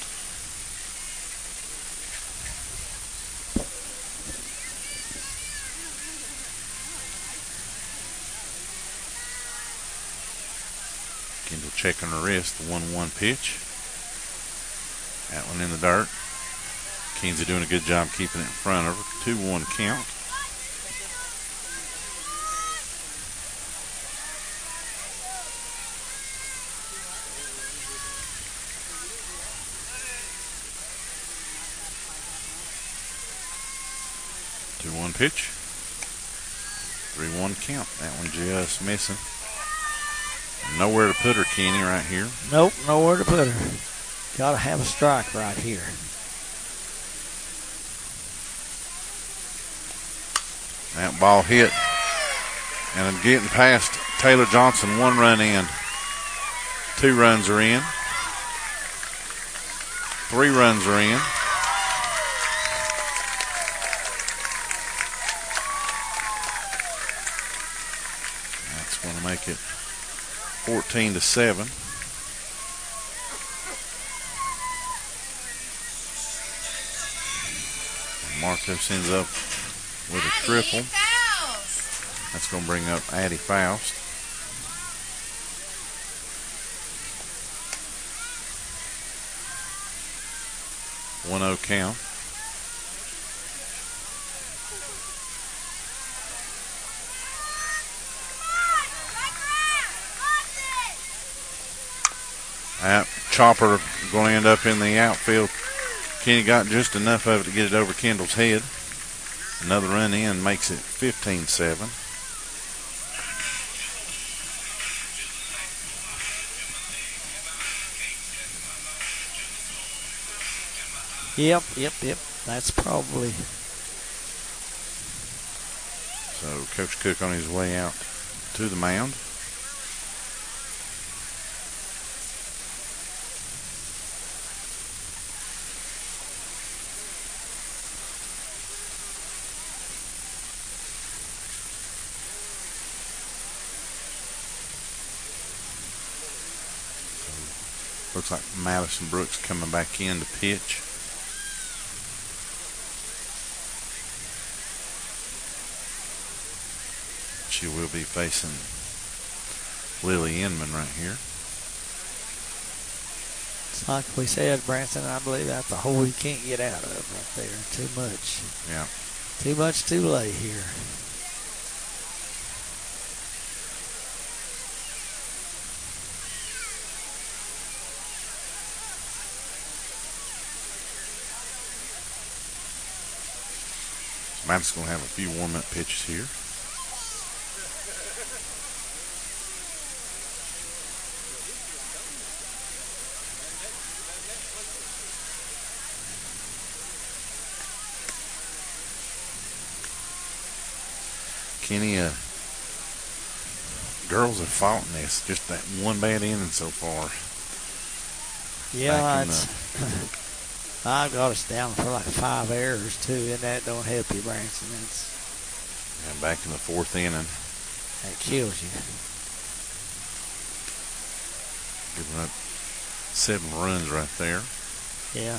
checking her wrist. The 1-1 pitch. That one in the dirt. Kinsey doing a good job keeping it in front of her. 2-1 count. Pitch. 3-1 count. That one just missing. Nowhere to put her, Kenny, right here. Nope, nowhere to put her. Got to have a strike right here. That ball hit. And I'm getting past Taylor Johnson. 1 run in. 2 runs are in. 3 runs are in. Going to make it 14-7. Marcos ends up with a triple. That's going to bring up Addie Faust. One-0 count. That chopper going to end up in the outfield. Kenny got just enough of it to get it over Kendall's head. Another run in makes it 15-7. Yep. That's probably. So Coach Cook on his way out to the mound. Looks like Madison Brooks coming back in to pitch. She will be facing Lily Inman right here. It's like we said, Branson, I believe that's a hole you can't get out of right there. Too much. Yeah. Too much too late here. Madison's going to have a few warm-up pitches here. Kenny, girls have fought in this. Just that one bad inning so far. Yeah, I've got us down for like 5 errors too, and that don't help you, Branson. And back in the 4th inning. That kills you. Giving up 7 runs right there. Yeah.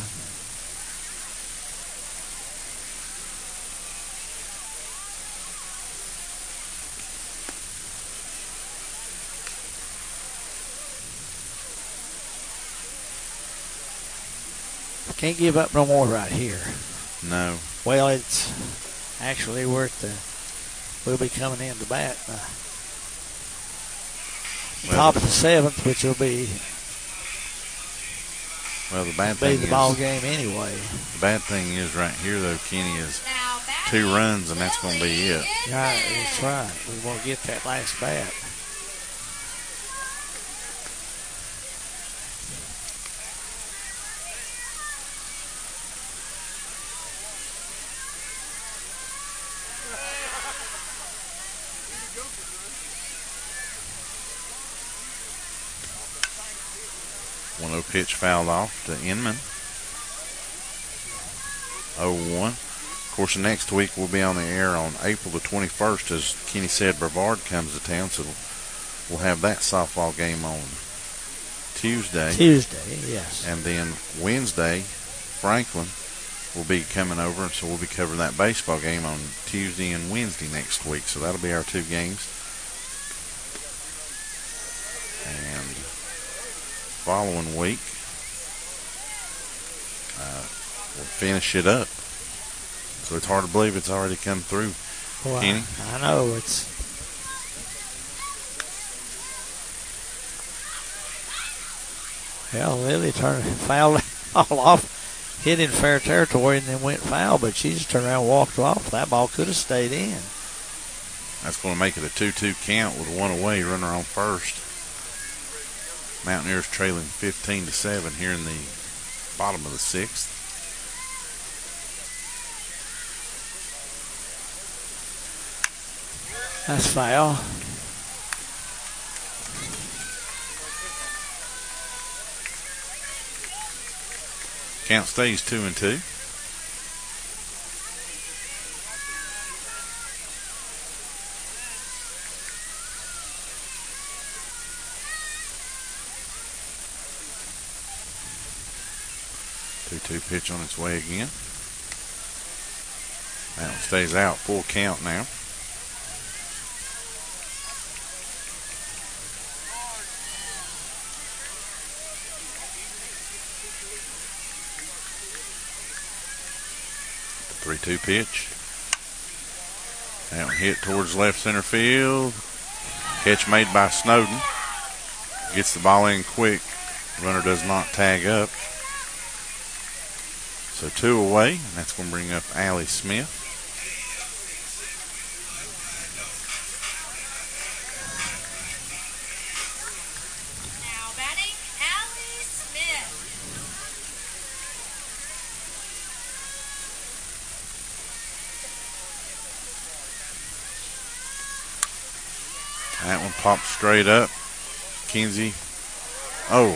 Can't give up no more right here. No. Well, it's actually worth we'll be coming in to bat top of the 7th, which will be the bad thing the ball game anyway. The bad thing is right here though, Kenny, is 2 runs and that's going to be it. Yeah, that's right. We won't get that last bat. Pitch fouled off to Inman. 0-1. Of course, next week we'll be on the air on April the 21st, as Kenny said, Brevard comes to town, so we'll have that softball game on Tuesday. Yes. And then Wednesday, Franklin will be coming over, so we'll be covering that baseball game on Tuesday and Wednesday next week. So that'll be our 2 games. And following week. We'll finish it up. So it's hard to believe it's already come through, Well, Kenny. I know it's. Well, Lily fouled it all off, hit in fair territory, and then went foul. But she just turned around and walked off. That ball could have stayed in. That's going to make it a 2-2 count with one away, runner on first. Mountaineers trailing 15-7 here in the bottom of the sixth. That's foul. Count stays 2-2. Two pitch on its way again. That one stays out. Full count now. The 3-2 pitch. That one hit towards left center field. Catch made by Snowden. Gets the ball in quick. Runner does not tag up. So 2 away, and that's going to bring up Allie Smith. Now batting, Allie Smith. That one popped straight up. Kinsey. Oh.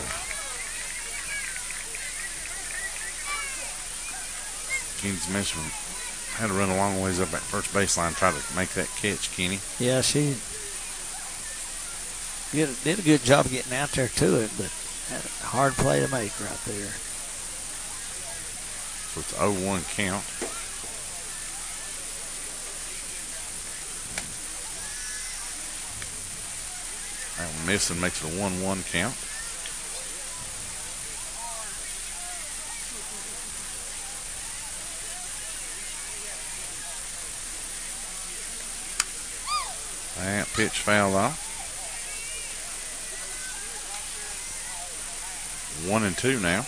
Kinsey Mitchell had to run a long ways up at first baseline, try to make that catch, Kenny. Yeah, she did a good job getting out there to it, but had a hard play to make right there. So it's 0-1 count. That one missing makes it a 1-1 count. That pitch fouled off. 1-2 now.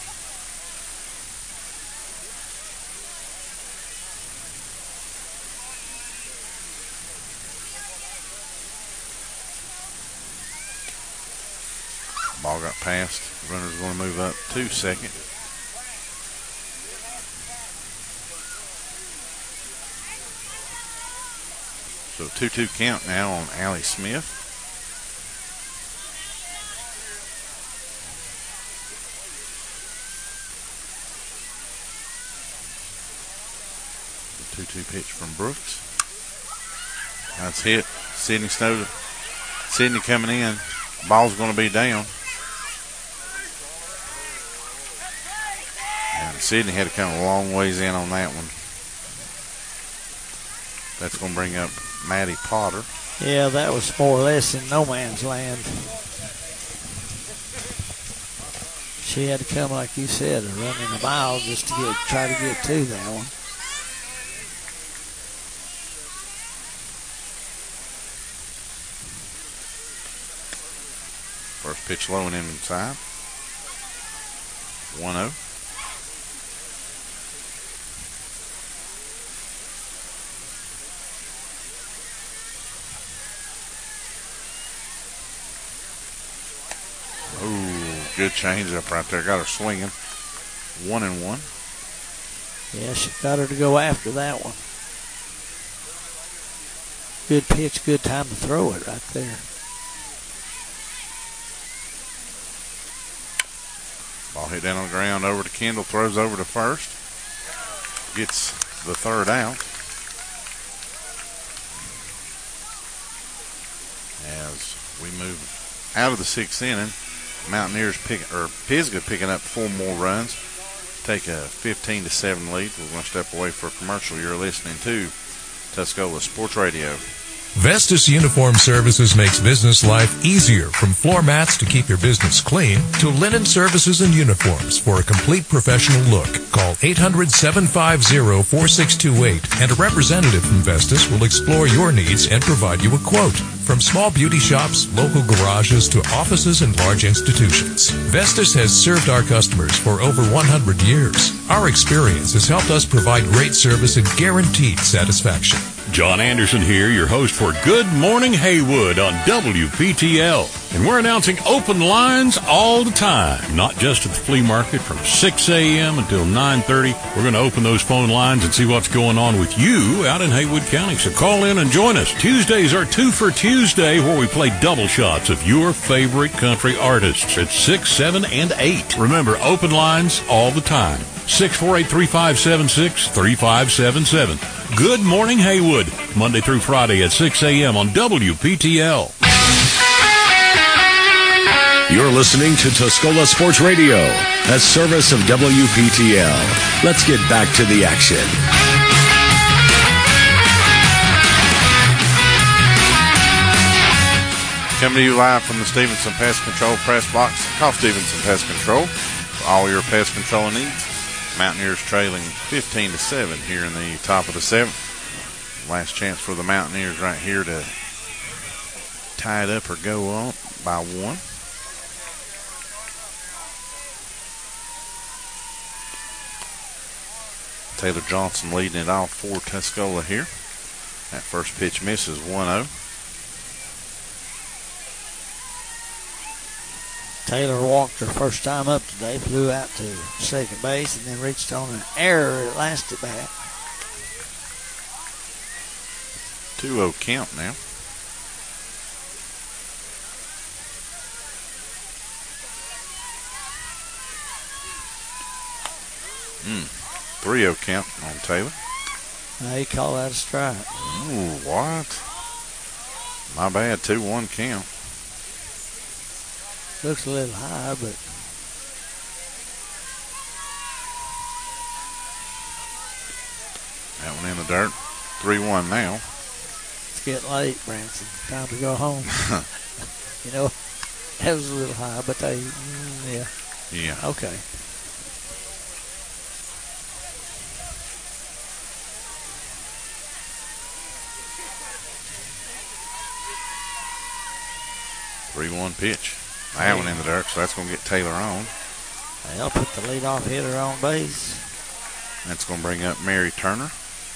Ball got passed. Runner's going to move up to second. So 2-2 count now on Allie Smith. The 2-2 pitch from Brooks. That's hit. Sydney Snowden. Sydney coming in. Ball's going to be down. And Sydney had to come a long ways in on that one. That's going to bring up Maddie Potter. Yeah, that was more or less in no man's land. She had to come, like you said, a run in a mile just to try to get to that one. First pitch low and inside. 1-0. Good changeup right there. Got her swinging. 1-1. Yeah, she got her to go after that one. Good pitch, good time to throw it right there. Ball hit down on the ground over to Kendall. Throws over to first. Gets the third out. As we move out of the sixth inning, Mountaineers Pisgah picking up 4 more runs. Take a 15-7 lead. We're going to step away for a commercial. You're listening to Tuscola Sports Radio. Vestas Uniform Services makes business life easier, from floor mats to keep your business clean to linen services and uniforms for a complete professional look. Call 800-750-4628 and a representative from Vestas will explore your needs and provide you a quote. From small beauty shops, local garages to offices and large institutions, Vestas has served our customers for over 100 years. Our experience has helped us provide great service and guaranteed satisfaction. John Anderson here, your host for Good Morning Haywood on WPTL. And we're announcing open lines all the time, not just at the flea market from 6 a.m. until 9:30. We're going to open those phone lines and see what's going on with you out in Haywood County. So call in and join us. Tuesdays are 2 for Tuesday, where we play double shots of your favorite country artists at 6, 7, and 8. Remember, open lines all the time. 648-3576, 3577. Good Morning Haywood, Monday through Friday at 6 a.m. on WPTL. You're listening to Tuscola Sports Radio, a service of WPTL. Let's get back to the action. Coming to you live from the Stevenson Pest Control press box. Call Stevenson Pest Control for all your pest control needs. Mountaineers trailing 15-7 here in the top of the 7th. Last chance for the Mountaineers right here to tie it up or go on by 1. Taylor Johnson leading it off for Tuscola here. That first pitch misses 1-0. Taylor walked her first time up today, flew out to second base, and then reached on an error at last at bat. 2-0 count now. Mm. 3-0 count on Taylor. Now he called that a strike. Ooh, what? My bad, 2-1 count. Looks a little high, but that one in the dirt. 3-1 now. It's getting late, Branson. Time to go home. You know, that was a little high, but yeah. Yeah. Okay. Three-one pitch. That one in the dirt, so that's going to get Taylor on. They'll put the leadoff hitter on base. That's going to bring up Mary Turner.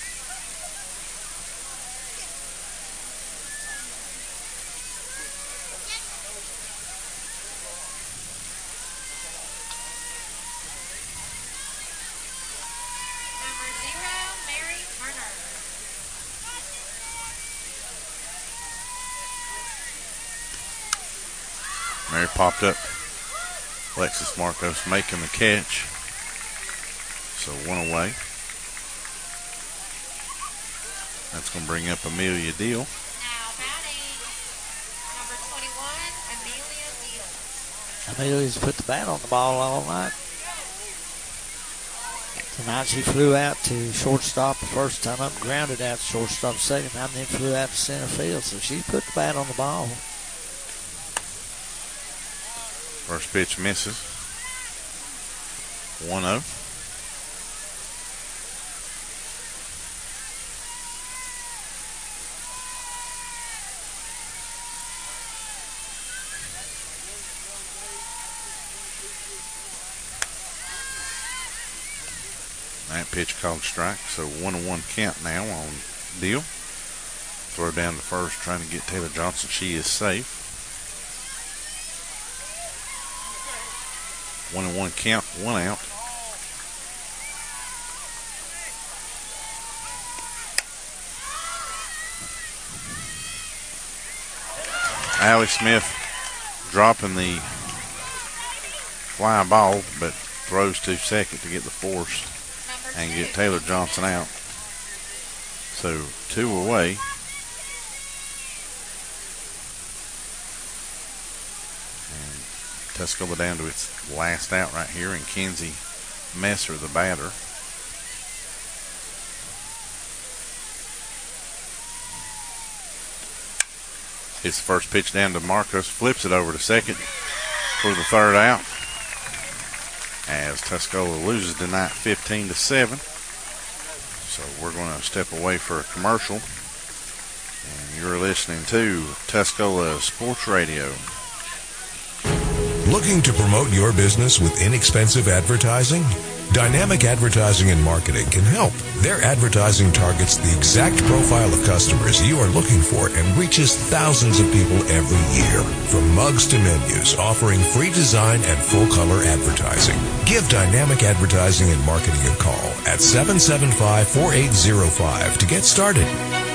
Number 0, Mary Turner. Mary popped up. Alexis Marcos making the catch. So 1 away. That's going to bring up Amelia Deal. Now batting, number 21, Amelia Deal. Amelia's put the bat on the ball all night. Tonight she flew out to shortstop the first time up, grounded out to shortstop the second time, then flew out to center field. So she put the bat on the ball. First pitch misses. 1-0. That pitch called strike, so 1-1 count now on Deal. Throw down to first, trying to get Taylor Johnson. She is safe. 1-1 count, 1 out. Allie Smith dropping the fly ball, but throws to second to get the force and get Taylor Johnson out. So 2 away. Tuscola down to its last out right here, and Kenzie Messer, the batter. Hits the first pitch down to Marcos, flips it over to second for the third out. As Tuscola loses tonight 15-7. So we're going to step away for a commercial. And you're listening to Tuscola Sports Radio. Looking to promote your business with inexpensive advertising? Dynamic Advertising and Marketing can help. Their advertising targets the exact profile of customers you are looking for and reaches thousands of people every year. From mugs to menus, offering free design and full-color advertising. Give Dynamic Advertising and Marketing a call at 775-4805 to get started.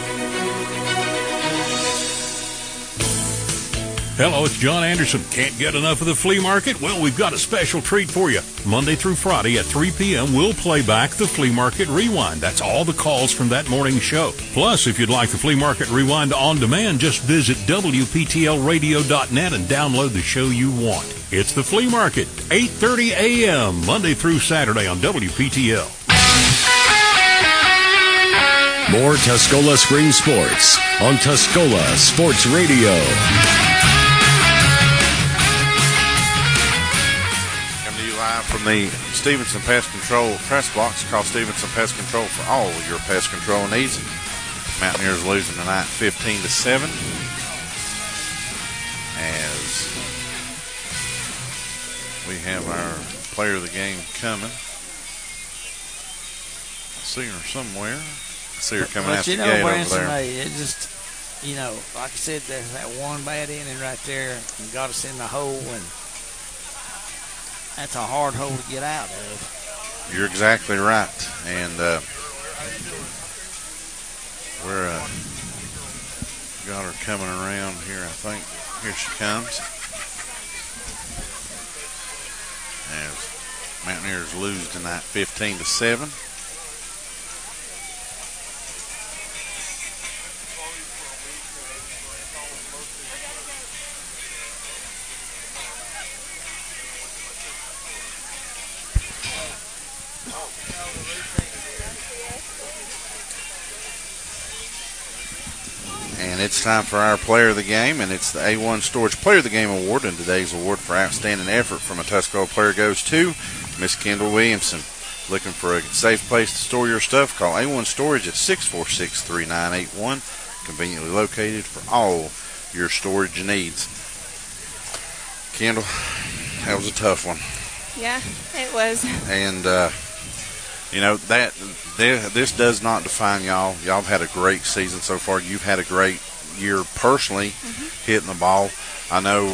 Hello, it's John Anderson. Can't get enough of the flea market? Well, we've got a special treat for you. Monday through Friday at 3 p.m., we'll play back the Flea Market Rewind. That's all the calls from that morning show. Plus, if you'd like the Flea Market Rewind on demand, just visit WPTLradio.net and download the show you want. It's the Flea Market, 8:30 a.m., Monday through Saturday on WPTL. More Tuscola Spring Sports on Tuscola Sports Radio. From the Stevenson Pest Control press box, call Stevenson Pest Control for all your pest control needs. Mountaineers losing tonight 15-7. As we have our player of the game coming. I see her somewhere. I see her coming out the gate Branson, over there. Hey, it just, like I said, there's that one bad inning right there and got us in the hole, and that's a hard hole to get out of. You're exactly right. And we're got her coming around here, I think. Here she comes. As Mountaineers lose tonight 15-7. And it's time for our Player of the Game, and it's the A1 Storage Player of the Game Award. And today's award for outstanding effort from a Tuscola player goes to Miss Kendall Williamson. Looking for a safe place to store your stuff? Call A1 Storage at 646-3981. Conveniently located for all your storage needs. Kendall, that was a tough one. Yeah, it was. And, this does not define y'all. Y'all have had a great season so far. You've had a great year personally hitting the ball. I know,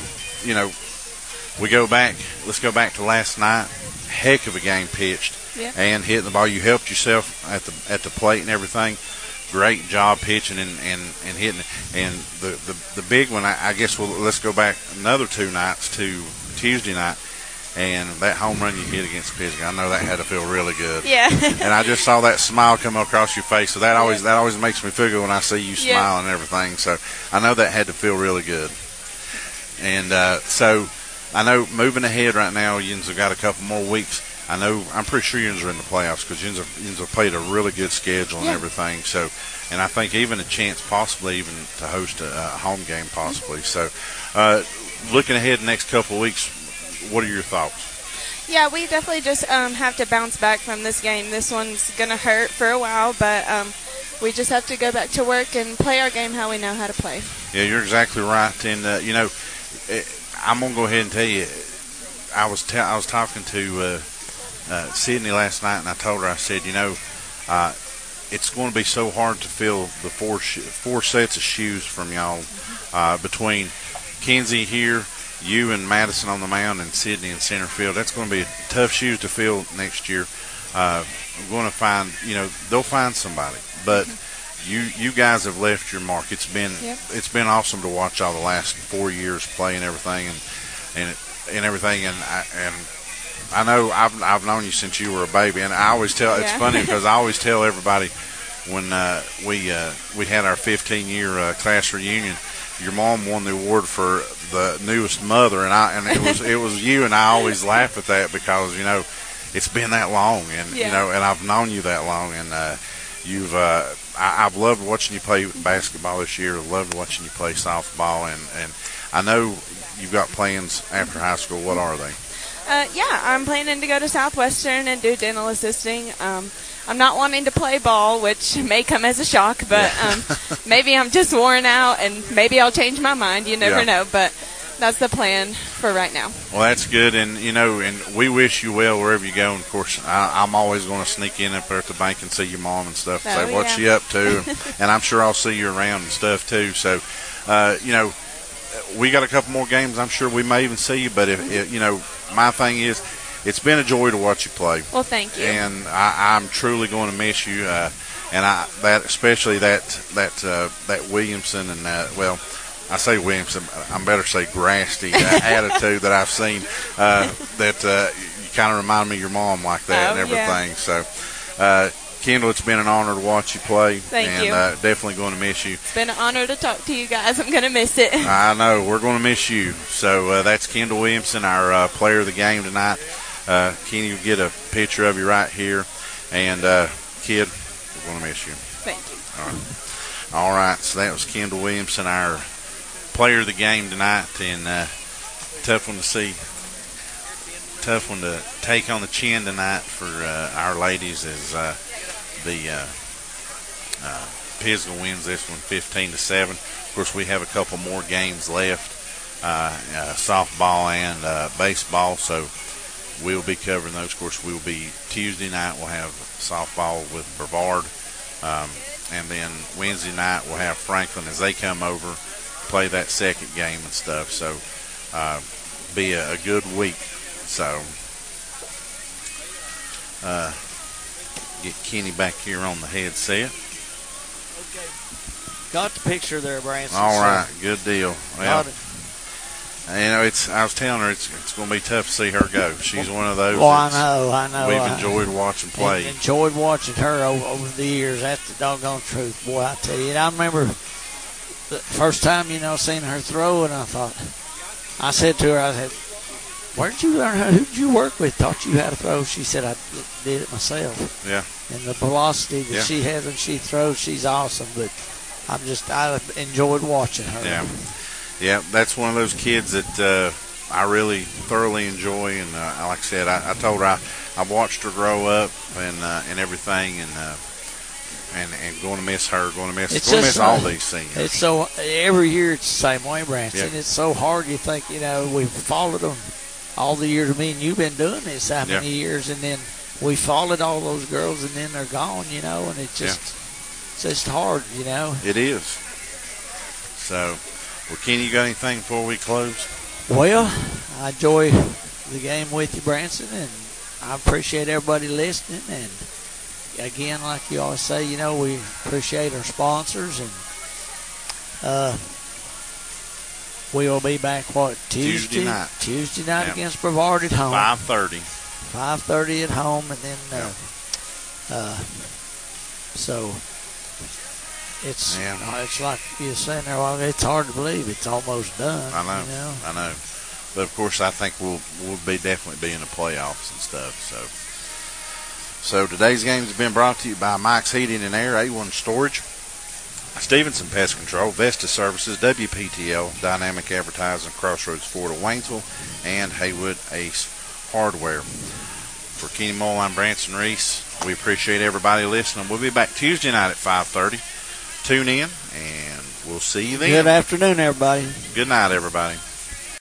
let's go back to last night. Heck of a game pitched. Yeah. And hitting the ball. You helped yourself at the plate and everything. Great job pitching and hitting. And the big one, I guess, let's go back another two nights to Tuesday night. And that home run you hit against Pisgah, I know that had to feel really good. Yeah. And I just saw that smile come across your face, so that always makes me feel good when I see you smiling and everything. So I know that had to feel really good. And so I know moving ahead right now, Yins have got a couple more weeks. I'm pretty sure Yins are in the playoffs because Yins have played a really good schedule and everything. So, and I think even a chance possibly even to host a home game possibly. So, looking ahead the next couple of weeks, what are your thoughts? Yeah, we definitely just have to bounce back from this game. This one's going to hurt for a while, but we just have to go back to work and play our game how we know how to play. Yeah, you're exactly right. And, I'm going to go ahead and tell you, I was talking to Sydney last night, and I told her, I said, it's going to be so hard to fill the four sets of shoes from y'all between Kenzie here, you and Madison on the mound, and Sydney in center field. That's going to be tough shoes to fill next year. We're going to find, they'll find somebody. But you guys have left your mark. It's been awesome to watch all the last 4 years play and everything, and everything. And I know I've known you since you were a baby, and I always tell. It's funny because I always tell everybody when we had our 15-year class reunion. Your mom won the award for the newest mother, and it was you, and I always laugh at that because it's been that long, and and I've known you that long, and I've loved watching you play basketball this year. I've loved watching you play softball, and I know you've got plans after high school. What are they? Yeah, I'm planning to go to Southwestern and do dental assisting. I'm not wanting to play ball, which may come as a shock, but maybe I'm just worn out, and maybe I'll change my mind. You never know, but that's the plan for right now. Well, that's good, and and we wish you well wherever you go. And of course, I'm always going to sneak in up there at the bank and see your mom and stuff, and say what's she up to, and I'm sure I'll see you around and stuff too. So, we got a couple more games. I'm sure we may even see you, but if my thing is, it's been a joy to watch you play. Well, thank you. And I'm truly going to miss you, and especially that Williamson and I say Williamson, I'm better say Grasty attitude that I've seen. That you kind of remind me of your mom like that and everything. Yeah. So, Kendall, it's been an honor to watch you play. Thank you. And definitely going to miss you. It's been an honor to talk to you guys. I'm going to miss it. I know. We're going to miss you. So that's Kendall Williamson, our player of the game tonight. Kenny, you'll get a picture of you right here. And, kid, we're going to miss you. Thank you. All right. So that was Kendall Williamson, our player of the game tonight. And tough one to see. Tough one to take on the chin tonight for our ladies as the Pisgah wins this one 15-7. Of course, we have a couple more games left, softball and baseball, so we'll be covering those. Of course, we'll be Tuesday night. We'll have softball with Brevard, and then Wednesday night we'll have Franklin as they come over, play that second game and stuff. So, be a good week. So, get Kenny back here on the headset. Okay. Got the picture there, Branson. All right, good deal. Well, I was telling her it's going to be tough to see her go. She's one of those. Well, I know. We've enjoyed watching play. Enjoyed watching her over the years. That's the doggone truth, boy. I tell you, and I remember the first time, seeing her throw, and I said to her, where did you learn how? Who did you work with? Taught you how to throw? She said, I did it myself. Yeah. And the velocity that she has when she throws, she's awesome. But I enjoyed watching her. Yeah. Yeah, that's one of those kids that I really thoroughly enjoy. And like I said, I told her I watched her grow up and everything, and going to miss her. Going to miss all these seniors. It's so every year it's the same way, Branson. Yeah. It's so hard. You think we've followed them all the years. I mean, you've been doing this how many years, and then we followed all those girls, and then they're gone. And it's just hard. It is. So, well, Kenny, you got anything before we close? Well, I enjoy the game with you, Branson, and I appreciate everybody listening. And again, like you always say, we appreciate our sponsors, and we will be back, Tuesday night. Tuesday night against Brevard at home. 5:30. 5:30 at home, and then so it's like you're saying there. Well, it's hard to believe it's almost done. I know. But of course, I think we'll definitely be in the playoffs and stuff. So today's games have been brought to you by Mike's Heating and Air, A1 Storage, Stevenson Pest Control, Vesta Services, WPTL, Dynamic Advertising, Crossroads Ford of Waynesville, and Haywood Ace Hardware. For Kenny Mole, I'm Branson Reese. We appreciate everybody listening. We'll be back Tuesday night at 5:30. Tune in, and we'll see you then. Good afternoon, everybody. Good night, everybody.